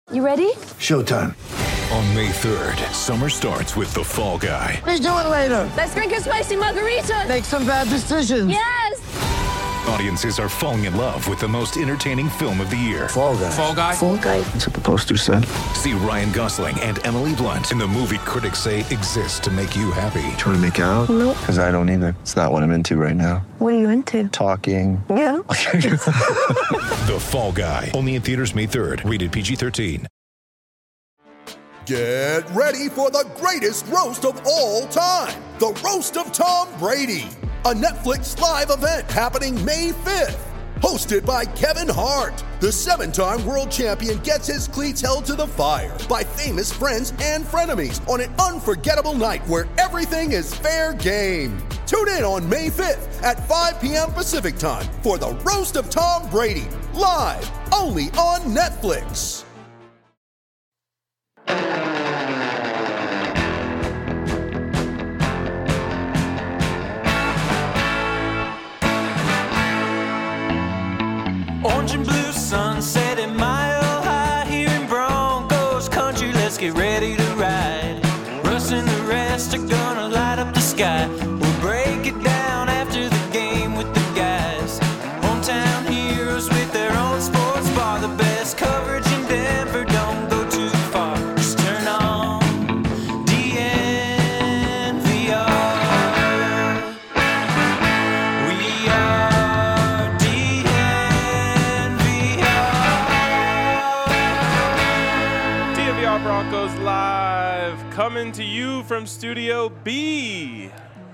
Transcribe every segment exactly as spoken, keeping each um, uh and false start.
You ready? Showtime. On May third, summer starts with The Fall Guy. Let's do it later. Let's drink a spicy margarita. Make some bad decisions. Yes! Audiences are falling in love with the most entertaining film of the year. Fall Guy. Fall Guy. Fall Guy. That's what the poster said. See Ryan Gosling and Emily Blunt in the movie critics say exists to make you happy. Trying to make it out? Nope. Because I don't either. It's not what I'm into right now. What are you into? Talking. Yeah. The Fall Guy. Only in theaters May third. Rated P G thirteen. Get ready for the greatest roast of all time, the Roast of Tom Brady, a Netflix live event happening May fifth. Hosted by Kevin Hart, the seven-time world champion gets his cleats held to the fire by famous friends and frenemies on an unforgettable night where everything is fair game. Tune in on May fifth at five p.m. Pacific time for the Roast of Tom Brady, live only on Netflix. Orange and blue sunset at Mile High here in Broncos country. Let's get ready to ride. Russ and the rest are gonna light up the sky. We'll break it down after the game with the guys. Hometown heroes with their own sports bar. The best coverage in Denver. Don't go too far. Just turn on D N V R. We are D N V R. D N V R Broncos live, coming to you from Studio B,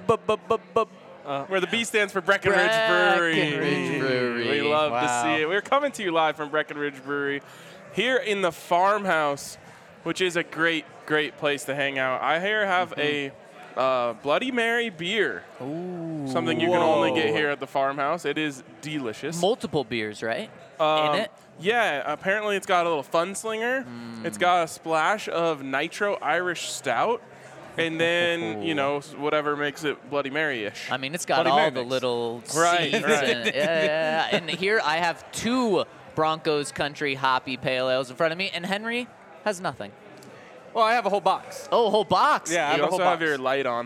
uh, where the B stands for Breckenridge Brewery. Breckenridge Brewery. We love to Wow. see it. We're coming to you live from Breckenridge Brewery here in the farmhouse, which is a great, great place to hang out. I here have a uh, Bloody Mary beer. Ooh. Something you can only get here at the farmhouse. It is delicious. Multiple beers, right? Um, In it? Yeah, apparently it's got a little fun slinger. Mm. It's got a splash of nitro Irish stout. And then, you know, whatever makes it Bloody Mary-ish. I mean, it's got Bloody all Mary the mix. little Right, seeds right. in it. Yeah, yeah, yeah. And here I have two Broncos Country Hoppy Pale Ales in front of me, and Henry has nothing. Well, I have a whole box. Oh, a whole box. Yeah, I have You a whole also have box. your light on.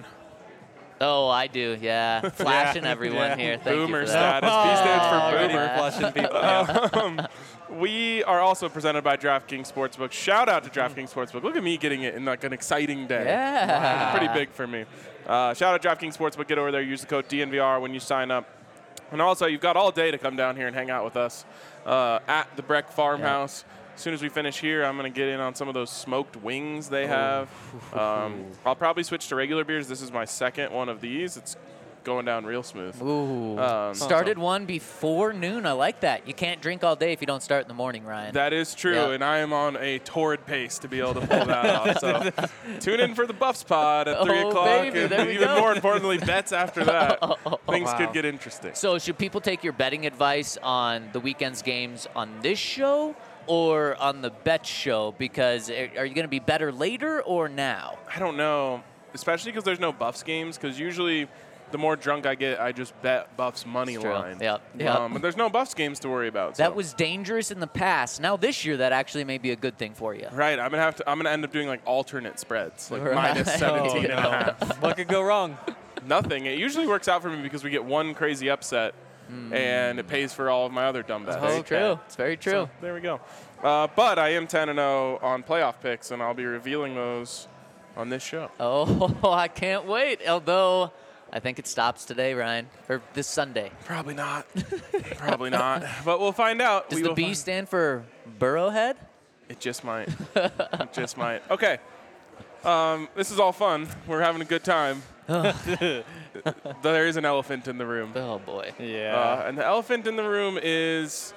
Oh, I do, yeah. Flashing everyone yeah. here. Thank Boomer you for that. status. B stands Oh, for Ready boomer. for flushing people. Yeah. Um, we are also presented by DraftKings Sportsbook. Shout out to DraftKings Sportsbook. Look at me getting it in like an exciting day. Yeah. Pretty big for me. Uh, shout out to DraftKings Sportsbook. Get over there. Use the code D N V R when you sign up. And also, you've got all day to come down here and hang out with us uh, at the Breck Farmhouse. As soon as we finish here, I'm going to get in on some of those smoked wings they have. Um, I'll probably switch to regular beers. This is my second one of these. It's going down real smooth. Ooh. Um, Started one before noon. I like that. You can't drink all day if you don't start in the morning, Ryan. That is true, Yeah. and I am on a torrid pace to be able to pull that off. So tune in for the Buffs pod at three Oh, o'clock, baby, and there we even go. more importantly, bets after that. Things wow. could get interesting. So should people take your betting advice on the weekend's games on this show or on the bet show? Because are are you going to be better later or now? I don't know, especially because there's no Buffs games, because usually the more drunk I get, I just bet Buffs money It's true. line. Yep, yep. Um, but there's no Buffs games to worry about. That so. was dangerous in the past. Now this year, that actually may be a good thing for you. Right, I'm gonna have to. I'm gonna end up doing like alternate spreads, like Right. minus seventeen and a half. What could go wrong? Nothing. It usually works out for me because we get one crazy upset, and it pays for all of my other dumb bets. It's very true. It's very true. So, there we go. Uh, but I am ten and oh on playoff picks, and I'll be revealing those on this show. Oh, I can't wait. Although I think it stops today, Ryan, or this Sunday. Probably not. Probably not. But we'll find out. Does We the will B find- stand for Burrowhead? It just might. It just might. Okay. Um, this is all fun. We're having a good time. There is an elephant in the room. Oh boy. Yeah. Uh, and the elephant in the room is,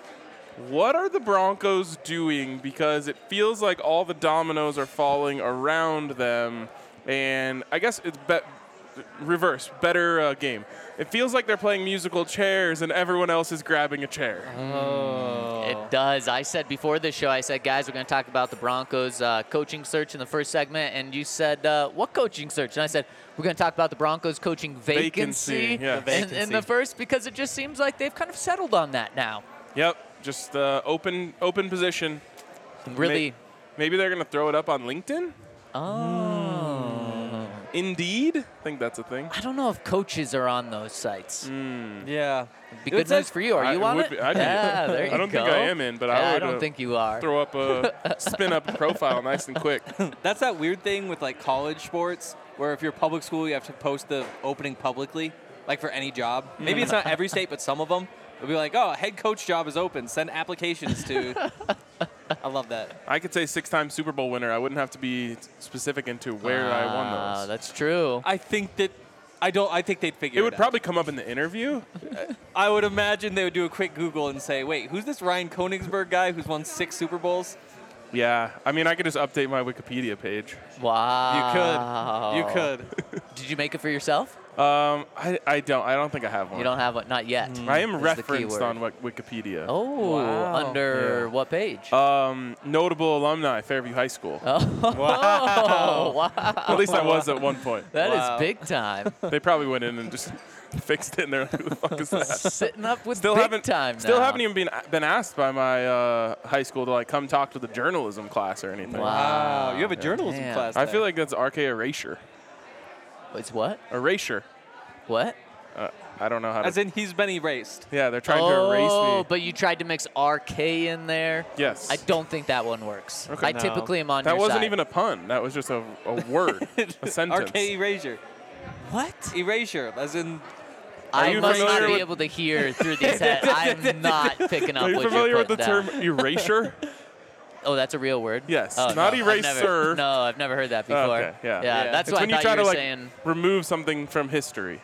what are the Broncos doing? Because it feels like all the dominoes are falling around them. And I guess it's be- reverse, better uh, game. It feels like they're playing musical chairs and everyone else is grabbing a chair. It does. I said before this show, I said, guys, we're going to talk about the Broncos uh, coaching search in the first segment. And you said, uh, what coaching search? And I said, we're going to talk about the Broncos coaching vacancy, Vacancy, yeah. The in, in vacancy. the first, because it just seems like they've kind of settled on that now. Yep, just uh, open open position. Really. May- maybe they're going to throw it up on LinkedIn? Oh. Indeed? I think that's a thing. I don't know if coaches are on those sites. Yeah. Be good news for you. Are I- you it on would it? be- I'd be- yeah, there you I don't go. think I am in, but yeah, I would I don't uh, think you are. throw up a spin up a profile nice and quick. That's that weird thing with like college sports where if you're public school, you have to post the opening publicly, like for any job. Maybe it's not every state, but some of them. It'll be like, oh, a head coach job is open. Send applications to. I love that. I could say six-time Super Bowl winner. I wouldn't have to be specific into where I won Ah, those. that's true. I think that. I don't. I think they'd figure It it, would out. probably come up in the interview. I would imagine they would do a quick Google and say, wait, who's this Ryan Koenigsberg guy who's won six Super Bowls? Yeah, I mean, I could just update my Wikipedia page. Wow. You could. You could. Did you make it for yourself? Um, I, I don't. I don't think I have one. You don't have one, not yet. I am is the referenced keyword. on Wik- Wikipedia. Oh, Wow. under Yeah. what page? Um, notable alumni, Fairview High School. Oh, wow. At least I was at one point. That is Wow. big time. They probably went in and just fixed it, and they're like, "Who the fuck is that?" Sitting up with Still big haven't. time Still now. haven't even been been asked by my uh, high school to like come talk to the journalism class or anything. Wow. Wow. You have a journalism Damn. class. I there. feel like that's R K erasure. It's what? Erasure. What? Uh, I don't know how to. As in, he's been erased. yeah, they're trying oh, to erase me. but you tried to mix R K in there. Yes. I don't think that one works. Okay. I No. typically am on that your wasn't side. even a pun. That was just a, a word, a sentence. R K erasure. What? Erasure. As in. I you must not familiar be with- able to hear through these heads. I'm not picking up Are you what familiar you're with the putting term down. erasure? Oh, that's a real word? Yes. Oh, Not no, I've eraser. never- No, I've never heard that before. Okay, yeah. Yeah, Yeah. that's It's what when I you thought try you to were like saying. remove something from history.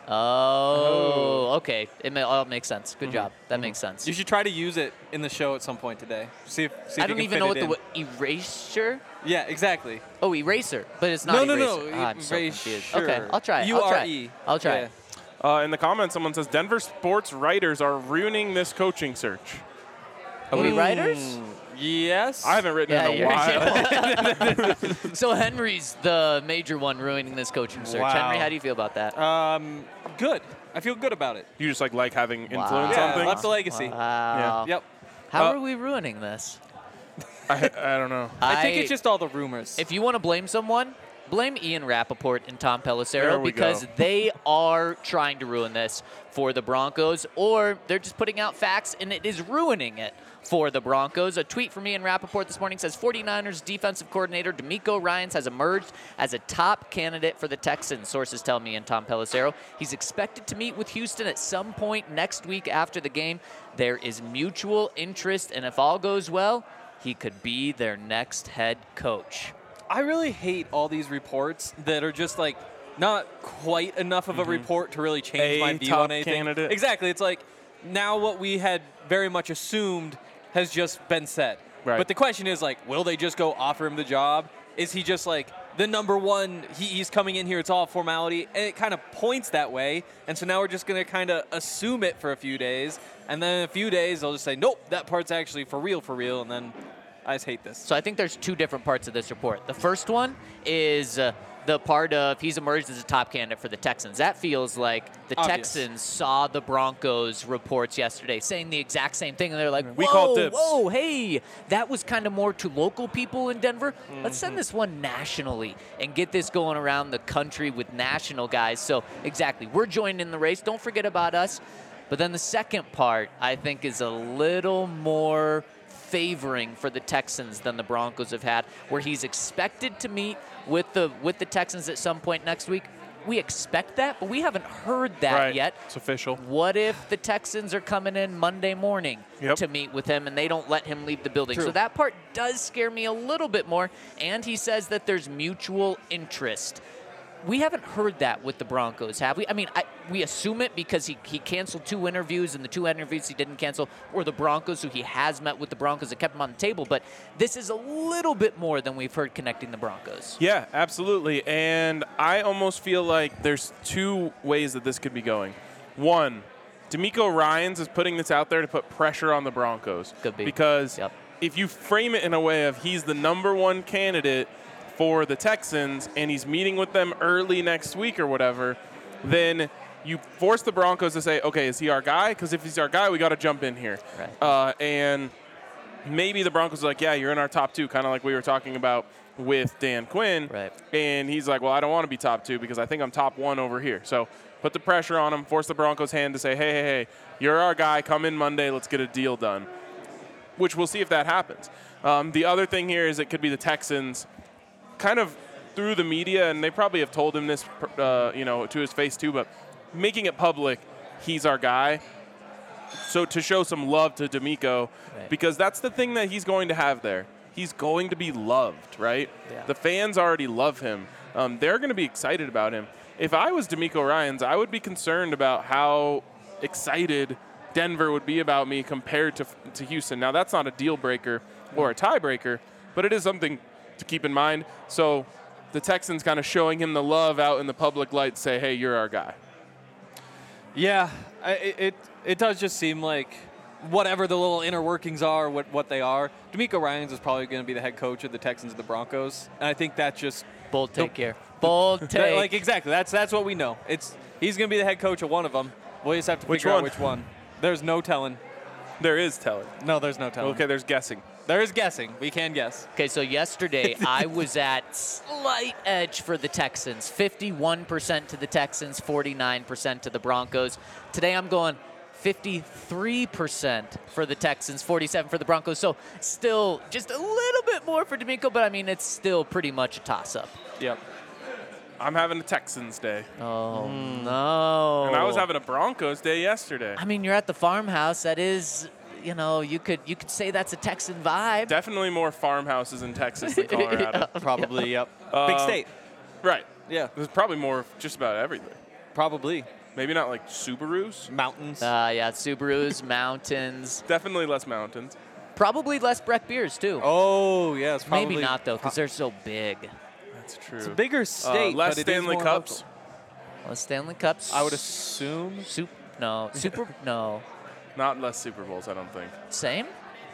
Oh, okay. It may, all makes sense. Mm-hmm. Good job. That makes sense. You should try to use it in the show at some point today. See if. See if I you don't can even fit know it what the in. wo- erasure. Yeah, exactly. Oh, eraser, but it's not No, no, eraser. no, Ah, I'm so confused. erasure. Okay, I'll try it. U I'll try R it. E. I'll try Yeah. it. Uh, in the comments, someone says Denver sports writers are ruining this coaching search. Are we writers? Yes. I haven't written Yeah, in a you're- while. So Henry's the major one ruining this coaching search. Wow. Henry, how do you feel about that? Um, good. I feel good about it. You just like like having influence Wow. on Yeah, things. left a legacy. Wow. Yep. How Uh, are we ruining this? I, I don't know. I think it's just all the rumors. If you want to blame someone, blame Ian Rappaport and Tom There Pelissero we because go. they are trying to ruin this for the Broncos, or they're just putting out facts and it is ruining it for the Broncos. A tweet from Ian Rappaport this morning says forty-niners defensive coordinator DeMeco Ryans has emerged as a top candidate for the Texans, sources tell me, and Tom Pelissero. He's expected to meet with Houston at some point next week after the game. There is mutual interest, and if all goes well, he could be their next head coach. I really hate all these reports that are just like not quite enough of a report to really change A my view top on anything. candidate. Exactly. It's like now what we had very much assumed has just been said. Right. But the question is like, will they just go offer him the job? Is he just like the number one? He, he's coming in here. It's all formality, and it kind of points that way. And so now we're just going to kind of assume it for a few days, and then in a few days they'll just say, nope, that part's actually for real, for real, and then I just hate this. So I think there's two different parts of this report. The first one is uh, the part of he's emerged as a top candidate for the Texans. That feels like the Obvious. Texans saw the Broncos reports yesterday saying the exact same thing, and they're like, We whoa, called dibs. whoa, hey, that was kind of more to local people in Denver. Mm-hmm. Let's send this one nationally and get this going around the country with national guys. So exactly, we're joined in the race. Don't forget about us. But then the second part, I think, is a little more favoring for the Texans than the Broncos have had, where he's expected to meet with the with the Texans at some point next week. We expect that, but we haven't heard that Right. yet. It's official. What if the Texans are coming in Monday morning Yep. to meet with him and they don't let him leave the building? True. So that part does scare me a little bit more. And he says that there's mutual interest. We haven't heard that with the Broncos, have we? I mean, I, we assume it because he, he canceled two interviews, and the two interviews he didn't cancel were the Broncos, who he has met with the Broncos that kept him on the table. But this is a little bit more than we've heard connecting the Broncos. Yeah, absolutely. And I almost feel like there's two ways that this could be going. One, DeMeco Ryans is putting this out there to put pressure on the Broncos. Could be. Because Yep. if you frame it in a way of he's the number one candidate for the Texans and he's meeting with them early next week or whatever, then you force the Broncos to say, okay, is he our guy? Because if he's our guy, we got to jump in here. Right. Uh, and maybe the Broncos are like, yeah, you're in our top two, kind of like we were talking about with Dan Quinn. Right. And he's like, well, I don't want to be top two because I think I'm top one over here. So put the pressure on him, force the Broncos' hand to say, hey, hey, hey, you're our guy. Come in Monday. Let's get a deal done, which we'll see if that happens. Um, the other thing here is it could be the Texans kind of through the media, and they probably have told him this, uh, you know, to his face too, but making it public, he's our guy. So to show some love to DeMeco, right. because that's the thing that he's going to have there. He's going to be loved, right? Yeah. The fans already love him. Um, they're going to be excited about him. If I was DeMeco Ryans, I would be concerned about how excited Denver would be about me compared to to Houston. Now, that's not a deal breaker or a tiebreaker, but it is something to keep in mind. So the Texans kind of showing him the love out in the public light, say, hey, you're our guy. Yeah, I, it it does just seem like whatever the little inner workings are, what, what they are, DeMeco Ryans is probably going to be the head coach of the Texans and the Broncos. And I think that's just bold take here. Bold take. Like exactly. That's that's what we know. It's he's going to be the head coach of one of them. We'll just have to Which figure one? out which one. There's no telling. There is telling. No, there's no telling. Okay, there's guessing. There is guessing. We can guess. Okay, so yesterday I was at slight edge for the Texans. fifty-one percent to the Texans, forty-nine percent to the Broncos. Today I'm going fifty-three percent for the Texans, forty-seven for the Broncos. So still just a little bit more for DeMeco, but I mean, it's still pretty much a toss-up. Yep. I'm having a Texans day. Oh, no. And I was having a Broncos day yesterday. I mean, you're at the farmhouse. That is, you know, you could you could say that's a Texan vibe. Definitely more farmhouses in Texas than Colorado. Probably, yep. Uh, Big state. Right. Yeah. There's probably more of just about everything. Probably. Maybe not like Subarus. Mountains. Uh, yeah, Subarus, mountains. Definitely less mountains. Probably less Breck beers, too. Oh, yes. Probably. Maybe not, though, because they're so big. That's true. It's a bigger state, uh, less but it Stanley is more Cups. local. Less Stanley Cups. I would assume. Sup- no. Super. No. Not less Super Bowls, I don't think. Same?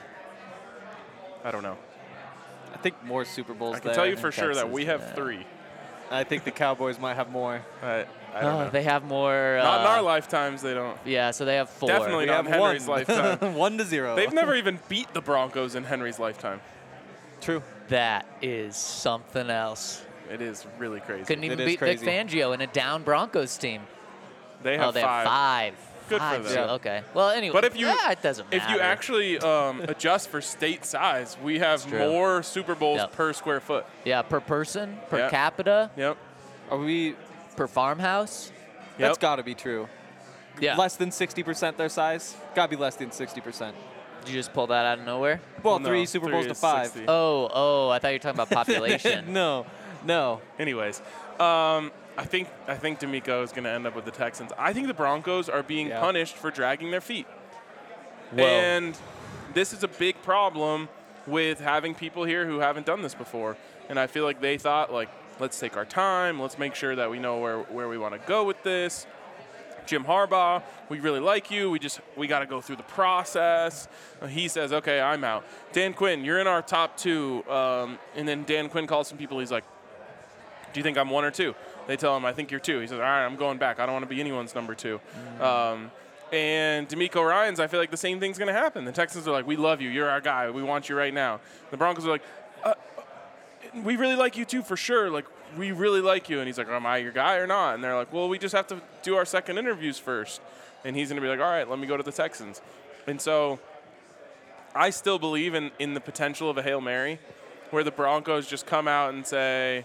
I don't know. I think more Super Bowls I can there. tell you for in sure that Texas, we have yeah. three. I think the Cowboys might have more. I, I don't Oh, know. they have more. Uh, Not in our lifetimes, they don't. Yeah, so they have four. Definitely We not in have Henry's one. lifetime. one to zero. They've never even beat the Broncos in Henry's lifetime. True. That is something else. It is really crazy. Couldn't even It is beat Vic crazy. Fangio in a down Broncos team. They have oh, they five. have five. Good for five, them. so- Yeah. Okay. Well, anyway. But if you yeah, it doesn't matter. if you actually um, adjust for state size, we have true. more Super Bowls Yep. per square foot. Yeah, per person, per Yep. capita, Yep. Are we? per farmhouse. That's Yep. got to be true. Yeah. Less than sixty percent their size? Got to be less than sixty percent. Did you just pull that out of nowhere? Well, No, three Super three Bowls to is five. sixty. Oh, oh, I thought you were talking about population. no, no. Anyways, um, I think I think DeMeco is going to end up with the Texans. I think the Broncos are being Yeah. punished for dragging their feet. Whoa. And this is a big problem with having people here who haven't done this before. And I feel like they thought, like, let's take our time. Let's make sure that we know where, where we want to go with this. Jim Harbaugh, we really like you. We just we got to go through the process. Uh, He says, okay, I'm out. Dan Quinn, you're in our top two. Um, and then Dan Quinn calls some people. He's like, do you think I'm one or two? They tell him, I think you're two. He says, all right, I'm going back. I don't want to be anyone's number two. Mm. Um, and DeMeco Ryans, I feel like the same thing's going to happen. The Texans are like, we love you. You're our guy. We want you right now. The Broncos are like, uh, we really like you too, for sure. Like, we really like you. And he's like, am I your guy or not? And they're like, well, we just have to do our second interviews first. And he's going to be like, all right, let me go to the Texans. And so I still believe in, in the potential of a Hail Mary where the Broncos just come out and say,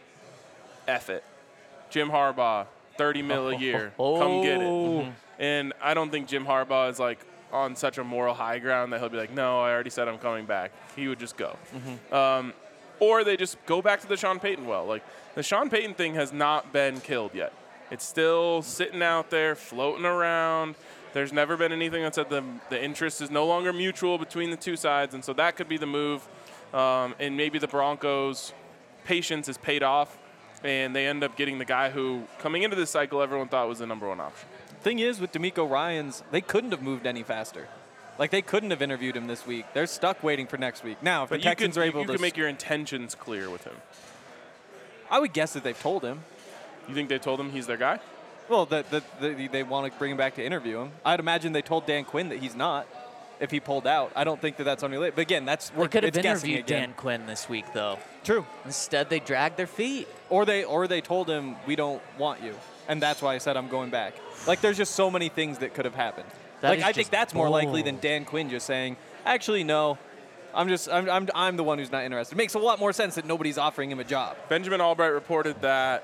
F it. Jim Harbaugh, thirty mil a year. Come get it. Oh. And I don't think Jim Harbaugh is like on such a moral high ground that he'll be like, no, I already said I'm coming back. He would just go. Mm-hmm. Um, or they just go back to the Sean Payton well. Like, the Sean Payton thing has not been killed yet. It's still sitting out there, floating around. There's never been anything that said the, the interest is no longer mutual between the two sides, and so that could be the move. Um, and maybe the Broncos' patience is paid off, and they end up getting the guy who, coming into this cycle, everyone thought was the number one option. Thing is, with DeMeco Ryans, they couldn't have moved any faster. Like, they couldn't have interviewed him this week. They're stuck waiting for next week. Now, if But the you Texans could, are you, able you to... could make your intentions clear with him. I would guess that they've told him. You think they told him he's their guy? Well, that the, the, they want to bring him back to interview him. I'd imagine they told Dan Quinn that he's not. if he pulled out. I don't think that that's unrelated. But again, that's They could have it's guessing interviewed again. Dan Quinn this week, though. True. Instead, they dragged their feet. Or they or they told him, we don't want you. And that's why I said I'm going back. Like, there's just so many things that could have happened. That like, is I think just that's more likely than bold. Dan Quinn just saying, actually, no. I'm just, I'm, I'm, I'm the one who's not interested. It makes a lot more sense that nobody's offering him a job. Benjamin Albright reported that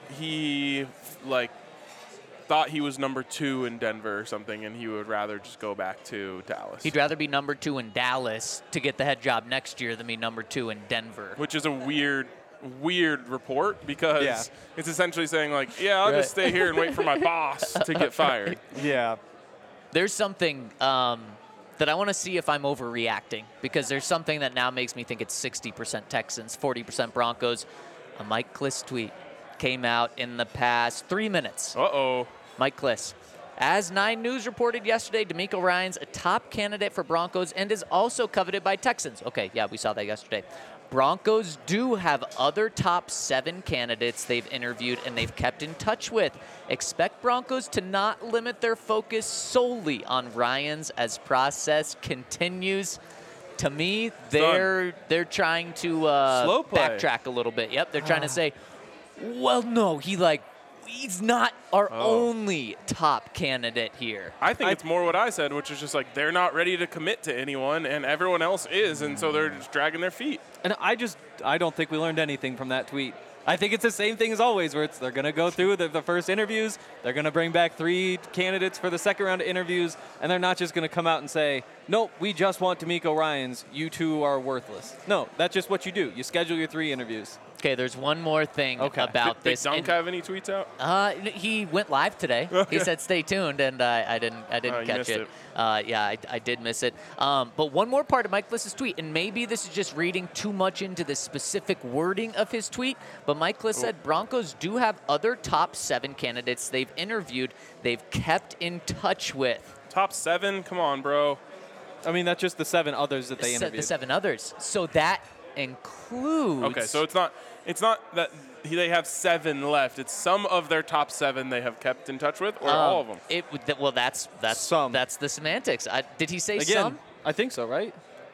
he, like, thought he was number two in Denver or something, and he would rather just go back to Dallas. He'd rather be number two in Dallas to get the head job next year than be number two in Denver. Which is a weird, weird report because Yeah. it's essentially saying, like, yeah, I'll Right. just stay here and wait for my boss to get fired. Yeah. There's something um, that I want to see if I'm overreacting, because there's something that now makes me think it's sixty percent Texans, forty percent Broncos. A Mike Kliss tweet came out in the past three minutes. Uh-oh. Mike Kliss. As Nine News reported yesterday, D'Amico Ryans a top candidate for Broncos and is also coveted by Texans. Okay, yeah, we saw that yesterday. Broncos do have other top seven candidates they've interviewed and they've kept in touch with. Expect Broncos to not limit their focus solely on Ryans as process continues. To me, they're they're trying to uh, Slow play. backtrack a little bit. Yep, they're trying to say, well, no, he like he's not our Oh. only top candidate here. I think it's more what I said, which is just like they're not ready to commit to anyone, and everyone else is, and so they're just dragging their feet. And I just, I don't think we learned anything from that tweet. I think it's the same thing as always, where it's they're going to go through the, the first interviews, they're going to bring back three candidates for the second round of interviews, and they're not just going to come out and say, nope, we just want D'Amico Ryans, you two are worthless. No, that's just what you do. You schedule your three interviews. Okay, there's one more thing Okay. about Did this. Dunk and- have any tweets out? Uh, he went live today. Okay. He said, "Stay tuned," and uh, I didn't. I didn't Oh, you catch missed it. it. Uh, yeah, I, I did miss it. Um, but one more part of Mike Kliss's tweet, and maybe this is just reading too much into the specific wording of his tweet. But Mike Kliss said Broncos do have other top seven candidates they've interviewed, they've kept in touch with. Top seven? Come on, bro. I mean, that's just the seven others that they Se- interviewed. the seven others. So that includes. Okay, so it's not it's not that he- they have seven left. It's some of their top seven they have kept in touch with, or um, all of them. It would- th- well, that's that's Some. that's the semantics. I, did he say Again, some? I think so, right?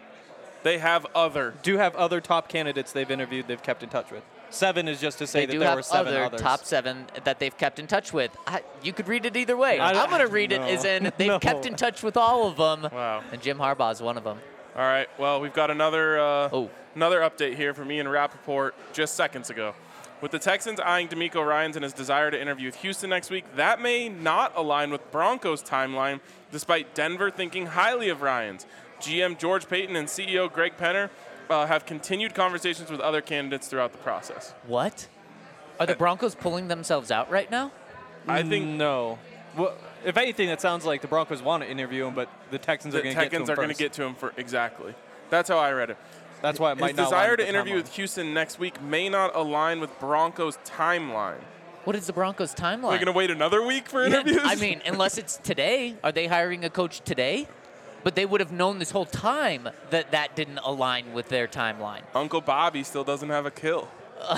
They have other. Do have other top candidates they've interviewed they've kept in touch with. Seven is just to say They that do there have were seven other others. top seven that they've kept in touch with. I, you could read it either way. I don't- I'm going to read it no. as in they've No. kept in touch with all of them. Wow. And Jim Harbaugh is one of them. All right. Well, we've got another uh, Oh. another update here from Ian Rappaport just seconds ago. With the Texans eyeing D'Amico Ryans and his desire to interview with Houston next week, that may not align with Broncos' timeline, despite Denver thinking highly of Ryans. G M George Payton and C E O Greg Penner uh, have continued conversations with other candidates throughout the process. What? Are the Broncos pulling themselves out right now? I think No. Well, if anything, that sounds like the Broncos want to interview him, but the Texans the are going to get to him Texans are going to first. get to him for exactly. That's how I read it. That's why it might His not align desire with to the interview timeline. with Houston next week may not align with Broncos' timeline. What is the Broncos' timeline? They're going to wait another week for Yeah, interviews? I mean, unless it's today. Are they hiring a coach today? But they would have known this whole time that that didn't align with their timeline. Uncle Bobby still doesn't have a kill.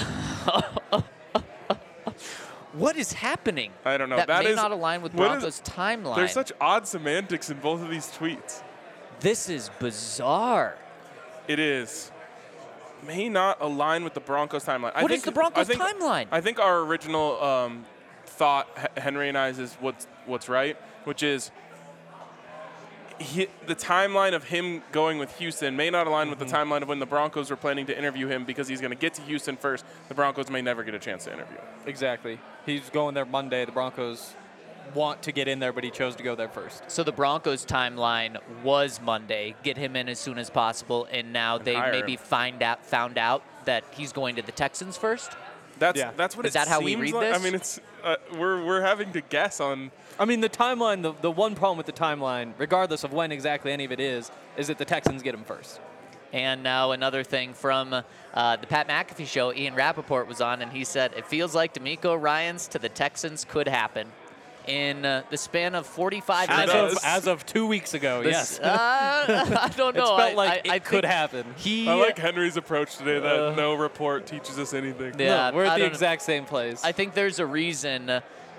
What is happening? I don't know. That, That may is- not align with what is- Broncos' timeline. There's such odd semantics in both of these tweets. This is bizarre. It is. May not align with the Broncos timeline. I What think, is the Broncos I think, timeline? I think our original um, thought, H- Henry and I's, is what's what's right, which is he, the timeline of him going with Houston may not align with the timeline of when the Broncos were planning to interview him because he's going to get to Houston first. The Broncos may never get a chance to interview him. Exactly. He's going there Monday. The Broncos want to get in there, but he chose to go there first. So the Broncos' timeline was Monday, get him in as soon as possible, and now they hire maybe him. find out found out that he's going to the Texans first. That's Yeah. that's what Is it that how we seems read like. this? I mean, it's uh, we're we're having to guess on. I mean, the timeline, the, the one problem with the timeline, regardless of when exactly any of it is, is that the Texans get him first. And now another thing from uh, the Pat McAfee show, Ian Rappaport was on, and he said, it feels like D'Amico Ryans to the Texans could happen. In uh, the span of forty-five As minutes. of, as of two weeks ago, This- yes. Uh, I don't It know. felt I, like I, I it could think happen. He, I like Henry's approach today that Uh, no report teaches us anything. Yeah, no, we're I at the don't know. exact same place. I think there's a reason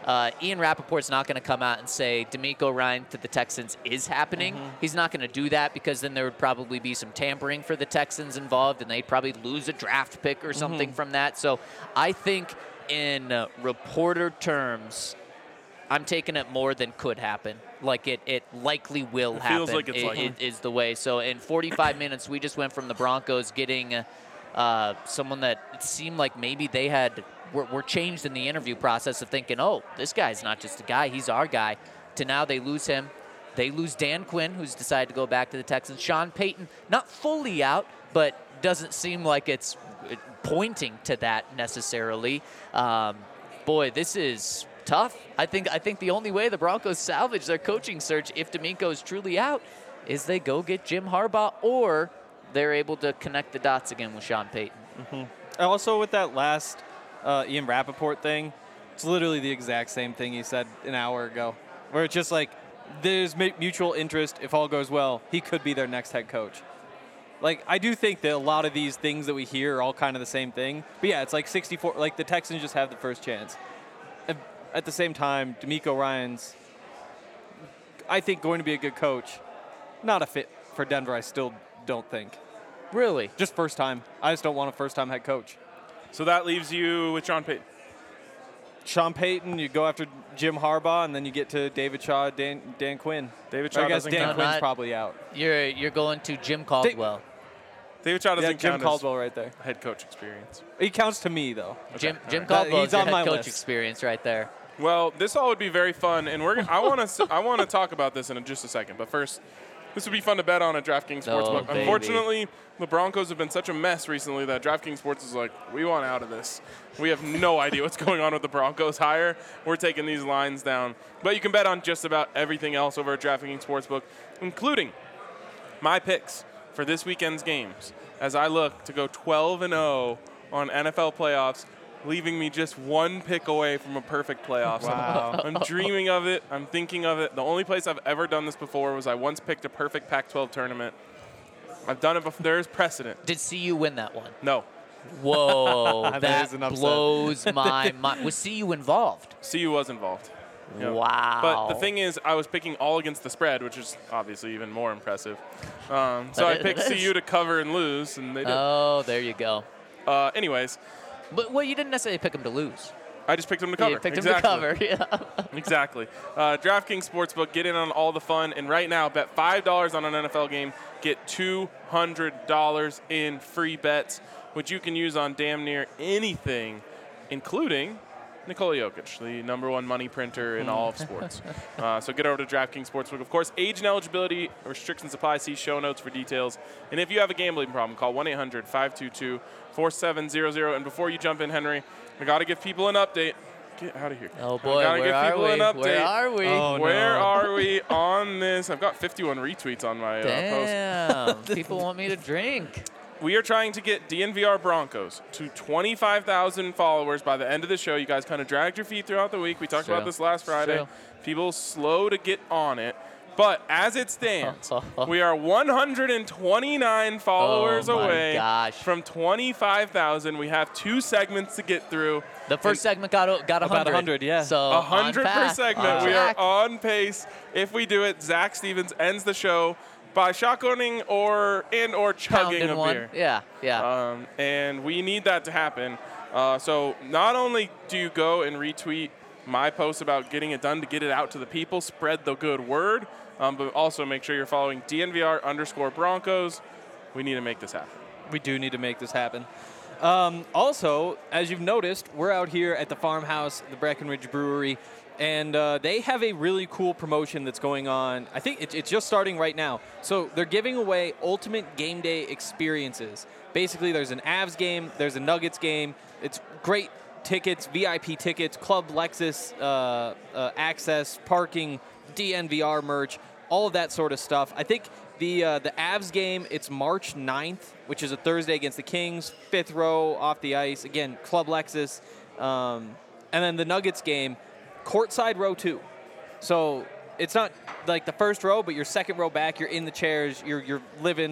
Uh, Ian Rappaport's not going to come out and say D'Amico Ryan to the Texans is happening. Mm-hmm. He's not going to do that because then there would probably be some tampering for the Texans involved, and they'd probably lose a draft pick or something mm-hmm. from that. So I think in uh, reporter terms, I'm taking it more than could happen. Like it, it likely will it happen. Feels like it's it, likely. It is the way. So in forty-five minutes, we just went from the Broncos getting uh, someone that it seemed like maybe they had were, were changed in the interview process of thinking, oh, this guy's not just a guy, he's our guy, to now they lose him. They lose Dan Quinn, who's decided to go back to the Texans. Sean Payton, not fully out, but doesn't seem like it's pointing to that necessarily. Um, boy, this is tough. I think I think the only way the Broncos salvage their coaching search, if D'Amico is truly out, is they go get Jim Harbaugh, or they're able to connect the dots again with Sean Payton. Mm-hmm. Also, with that last uh, Ian Rappaport thing, it's literally the exact same thing he said an hour ago, where it's just like there's mutual interest. If all goes well, he could be their next head coach. Like, I do think that a lot of these things that we hear are all kind of the same thing. But yeah, it's like sixty-four. Like the Texans just have the first chance. At the same time, D'Amico Ryan's, I think, going to be a good coach. Not a fit for Denver, I still don't think. Really? Just first time. I just don't want a first-time head coach. So that leaves you with Sean Payton. Sean Payton, you go after Jim Harbaugh, and then you get to David Shaw, Dan, Dan Quinn. David Shaw I guess doesn't Dan count. Quinn's Not- probably out. You're you're going to Jim Caldwell. David Shaw doesn't Yeah, Jim count Caldwell right there. as head coach experience. He counts to me, though. Jim Jim right. Caldwell He's is your on head my coach list. experience right there. Well, this all would be very fun, and we're gonna, I want to I want to talk about this in just a second. But first, this would be fun to bet on at DraftKings Sportsbook. Oh, baby. Unfortunately, the Broncos have been such a mess recently that DraftKings Sports is like, we want out of this. We have no idea what's going on with the Broncos hire. We're taking these lines down. But you can bet on just about everything else over at DraftKings Sportsbook, including my picks for this weekend's games, as I look to go twelve and oh on N F L playoffs, leaving me just one pick away from a perfect playoffs. Wow. I'm dreaming of it. I'm thinking of it. The only place I've ever done this before was I once picked a perfect Pac twelve tournament. I've done it before. There's precedent. Did C U win that one? No. Whoa, That that is an upset. blows my mind. Was C U involved? C U was involved. Yeah. Wow. But the thing is, I was picking all against the spread, which is obviously even more impressive. Um, so I It picked is. C U to cover and lose, and they did. Oh, there you go. Uh, anyways, But well, you didn't necessarily pick them to lose. I just picked them to cover. You picked exactly. them to cover. Yeah. Exactly. Uh, DraftKings Sportsbook, get in on all the fun. And right now, bet five dollars on an N F L game, get two hundred dollars in free bets, which you can use on damn near anything, including Nikola Jokic, the number one money printer in all of sports. Uh, so get over to DraftKings Sportsbook. Of course, age and eligibility restrictions apply. See show notes for details. And if you have a gambling problem, call one eight hundred five two two four seven zero zero. And before you jump in, Henry, I got to give people an update. Get out of here. Oh I boy, gotta where give are people we? an update. Where are we? Oh, Where no. are we on this? I've got fifty-one retweets on my uh, post. Damn, people want me to drink. We are trying to get D N V R Broncos to twenty-five thousand followers by the end of the show. You guys kind of dragged your feet throughout the week. We talked True. about this last Friday. True. People slow to get on it. But as it stands, we are one hundred twenty-nine followers Oh, my away gosh. from twenty-five thousand. We have two segments to get through. The first segment got got one hundred. About one hundred, yeah. So A hundred per on segment. path. We are track. on pace. If we do it, Zach Stevens ends the show by shotgunning or and or chugging Pounding a one. beer. Yeah, yeah. Um, and we need that to happen. Uh, so not only do you go and retweet my post about getting it done to get it out to the people, spread the good word, um, but also make sure you're following D N V R underscore Broncos. We need to make this happen. We do need to make this happen. Um, also, as you've noticed, we're out here at the farmhouse, the Breckenridge Brewery, and uh, they have a really cool promotion that's going on. I think it, it's just starting right now. So they're giving away ultimate game day experiences. Basically, there's an Avs game, there's a Nuggets game. It's great tickets, V I P tickets, Club Lexus uh, uh, access, parking, D N V R merch, all of that sort of stuff. I think the uh, the Avs game, it's March ninth, which is a Thursday against the Kings, fifth row off the ice. Again, Club Lexus. Um, and then the Nuggets game, courtside row two. So it's not like the first row, but you're second row back. You're in the chairs. You're you're living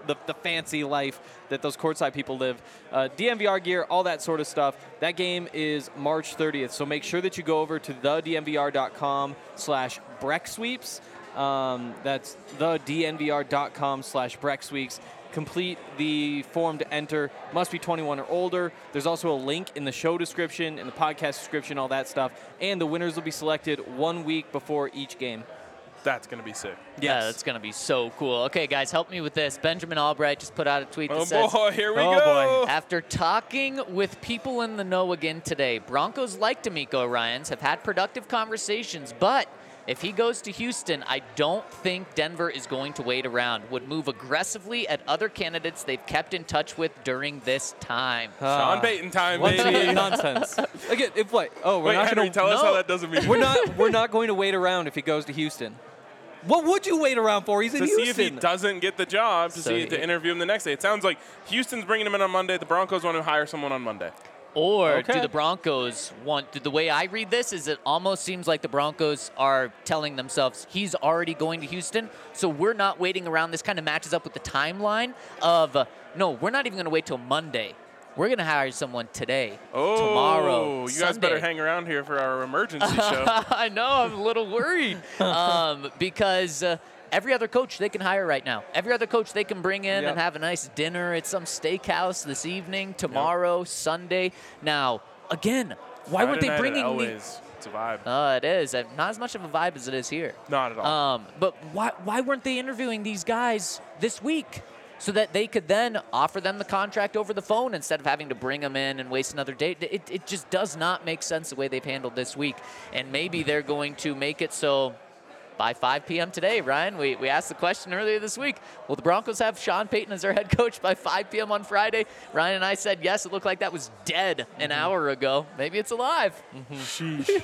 the, the fancy life that those courtside people live. Uh, D N V R gear, all that sort of stuff. That game is March thirtieth, so make sure that you go over to the D N V R dot com slash Breck Sweeps. Um, that's the D N V R dot com slash Breck Sweeps. Complete the form to enter. Must be twenty-one or older. There's also a link in the show description, in the podcast description, all that stuff. And the winners will be selected one week before each game. That's going to be sick. Yeah, that's going to be so cool. Okay, guys, help me with this. Benjamin Albright just put out a tweet that Oh, says, boy, here we Oh, go. boy. after talking with people in the know again today, Broncos like D'Amico Ryans, have had productive conversations, but if he goes to Houston, I don't think Denver is going to wait around. Would move aggressively at other candidates they've kept in touch with during this time. Sean Payton time, What's baby. the nonsense? Again, if what? Oh, we're Wait, not Henry, going tell to. us how that doesn't mean. We're not. We're not going to wait around if he goes to Houston. What would you wait around for? He's in to Houston. see if he doesn't get the job, to So see he- to interview him the next day. It sounds like Houston's bringing him in on Monday. The Broncos want to hire someone on Monday. Or Okay. do the Broncos want, the way I read this is it almost seems like the Broncos are telling themselves he's already going to Houston, so we're not waiting around. This kind of matches up with the timeline of, uh, no, we're not even going to wait till Monday. We're going to hire someone today, Oh, tomorrow, you guys better Sunday. hang around here for our emergency show. I know, I'm a little worried um, because uh, every other coach they can hire right now. Every other coach they can bring in Yep. and have a nice dinner at some steakhouse this evening, tomorrow, Sunday. Now, again, why weren't Friday they night at bringing the... Elway's. It's a vibe. Uh, it is. Uh, Not as much of a vibe as it is here. Not at all. Um, but why, why weren't they interviewing these guys this week so that they could then offer them the contract over the phone instead of having to bring them in and waste another day? It, it just does not make sense the way they've handled this week. And maybe they're going to make it so by five p.m. today, Ryan, we, we asked the question earlier this week, will the Broncos have Sean Payton as their head coach by five p.m. on Friday? Ryan and I said yes. It looked like that was dead an Mm-hmm. hour ago. Maybe it's alive. Sheesh.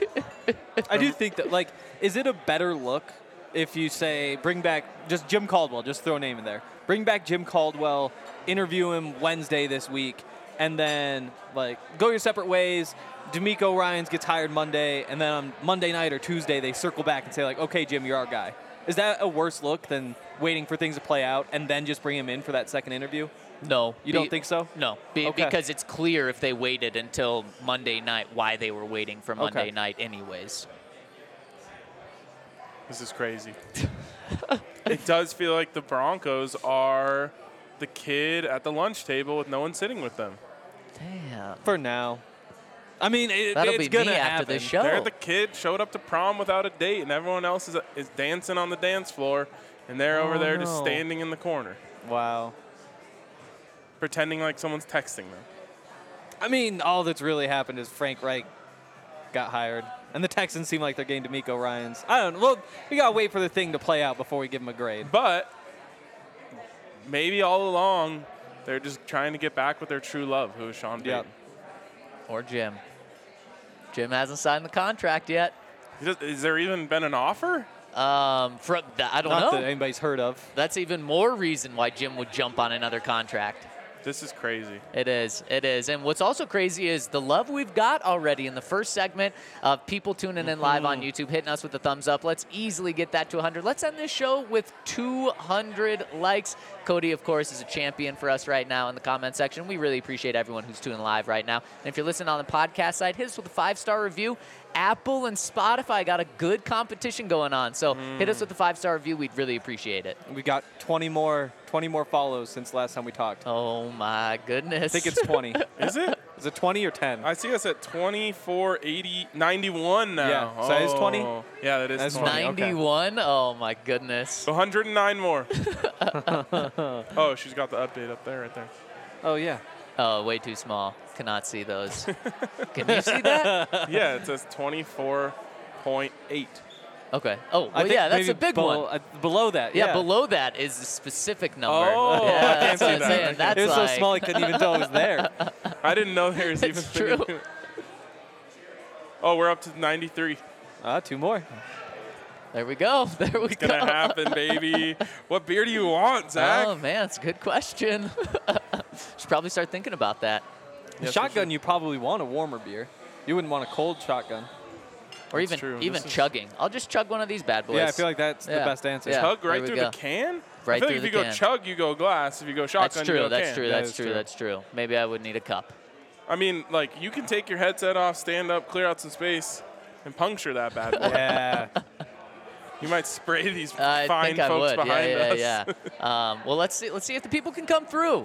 I do think that, like, is it a better look if you say bring back just Jim Caldwell, just throw a name in there, bring back Jim Caldwell, interview him Wednesday this week, and then, like, go your separate ways. D'Amico Ryans gets hired Monday, and then on Monday night or Tuesday they circle back and say, like, okay, Jim, you're our guy. Is that a worse look than waiting for things to play out and then just bring him in for that second interview? No. You don't think so? No, be, Okay. because it's clear if they waited until Monday night why they were waiting for Monday Okay. night anyways. This is crazy. It does feel like the Broncos are the kid at the lunch table with no one sitting with them. Damn. For now. I mean, it, That'll it's be gonna me after happen. this show. They're the kid showed up to prom without a date, and everyone else is, is dancing on the dance floor, and they're over Oh, there just no. standing in the corner, Wow. pretending like someone's texting them. I mean, all that's really happened is Frank Reich got hired, and the Texans seem like they're getting D'Amico Ryans. I don't know. Well, we gotta wait for the thing to play out before we give him a grade. But maybe all along, they're just trying to get back with their true love, who is Sean Payton. Yep. Or Jim. Jim hasn't signed the contract yet. He does- Has there even been an offer? Um, from the, I don't Not know. that anybody's heard of. That's even more reason why Jim would jump on another contract. This is crazy. It is. It is. And what's also crazy is the love we've got already in the first segment of people tuning in live on YouTube, hitting us with the thumbs up. Let's easily get that to one hundred. Let's end this show with two hundred likes. Cody, of course, is a champion for us right now in the comment section. We really appreciate everyone who's tuning live right now. And if you're listening on the podcast side, hit us with a five-star review. Apple and Spotify got a good competition going on. So hit us with a five-star review. We'd really appreciate it. We got twenty more, twenty more follows since last time we talked. Oh, my goodness. I think it's twenty. Is it? Is it twenty or ten? I see us at twenty-four eighty, ninety-one now. Yeah, so that is twenty? Oh, Yeah, that is That's twenty. funny. okay. ninety-one? Oh, my goodness. one hundred nine more. Oh, she's got the update up there, right there. Oh, yeah. Oh, way too small. Cannot see those. Can you see that? Yeah, it says twenty-four point eight. Okay. Oh, I well, think yeah, that's maybe a big below, one. uh, below that, Yeah, yeah. below that is a specific number. Oh, yeah, I can't that's see what I'm that. saying. I That's It was so like, small I couldn't even tell it was there. I didn't know there was even. It's true. Oh, we're up to ninety-three. Ah, two more. There we go. There we go. Gonna happen, baby. What beer do you want, Zach? Oh, man, it's a good question. Should probably start thinking about that. Yes, we Shotgun, should. you probably want a warmer beer. You wouldn't want a cold shotgun. Or That's even true. even This is- chugging. I'll just chug one of these bad boys. Yeah, I feel like that's Yeah. the best answer. Yeah. Chug there right we through go. the can? Right I feel through like if the you can. go chug, you go glass. If you go shotgun, That's true. you go That's can. true. That That's is true. true. That's true. Maybe I would need a cup. I mean, like, you can take your headset off, stand up, clear out some space, and puncture that bad boy. Yeah. You might spray these I fine think I folks would. behind yeah, us. yeah, yeah. um, well, let's see. Let's see if the people can come through.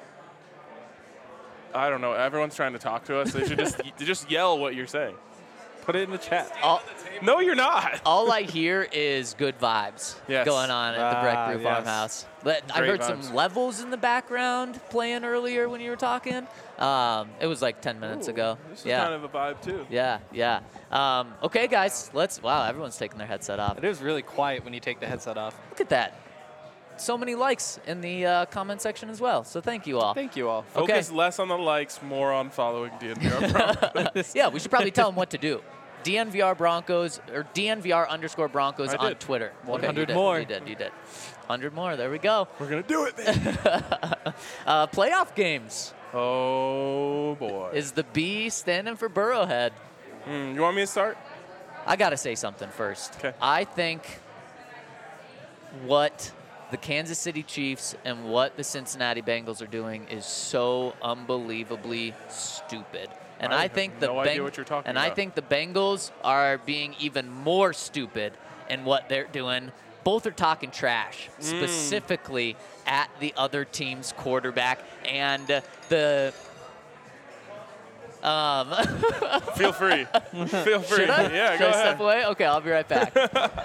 I don't know. Everyone's trying to talk to us. They should just just yell what you're saying. Put it in the chat. All, No, you're not. all I hear is good vibes Yes. going on at the Breck Ah, Brew yes. Farmhouse. But I Great heard vibes. some levels in the background playing earlier when you were talking. Um, it was like ten minutes Ooh, ago. This is yeah. kind of a vibe, too. Yeah, yeah. Um, okay, guys, let's. Wow, everyone's taking their headset off. It is really quiet when you take the headset off. Look at that. So many likes in the uh, comment section as well. So thank you all. Thank you all. Okay. Focus less on the likes, more on following D N V R Broncos. Yeah, we should probably tell them what to do. D N V R Broncos or D N V R underscore Broncos I on did. Twitter. one Okay, you hundred did, more. You did. You did. one hundred more. There we go. We're going to do it, baby. Uh, playoff games. Oh, boy. Is the B standing for Burrowhead? Mm, you want me to start? I got to say something first. 'Kay. I think what the Kansas City Chiefs and what the Cincinnati Bengals are doing is so unbelievably stupid. And I I, have think the no idea Beng- what you're talking and I about. think the Bengals are being even more stupid in what they're doing. Both are talking trash, Mm. specifically at the other team's quarterback and uh, the. Um, Feel free. Feel free. should I? Yeah, should go I ahead. step away? Okay, I'll be right back.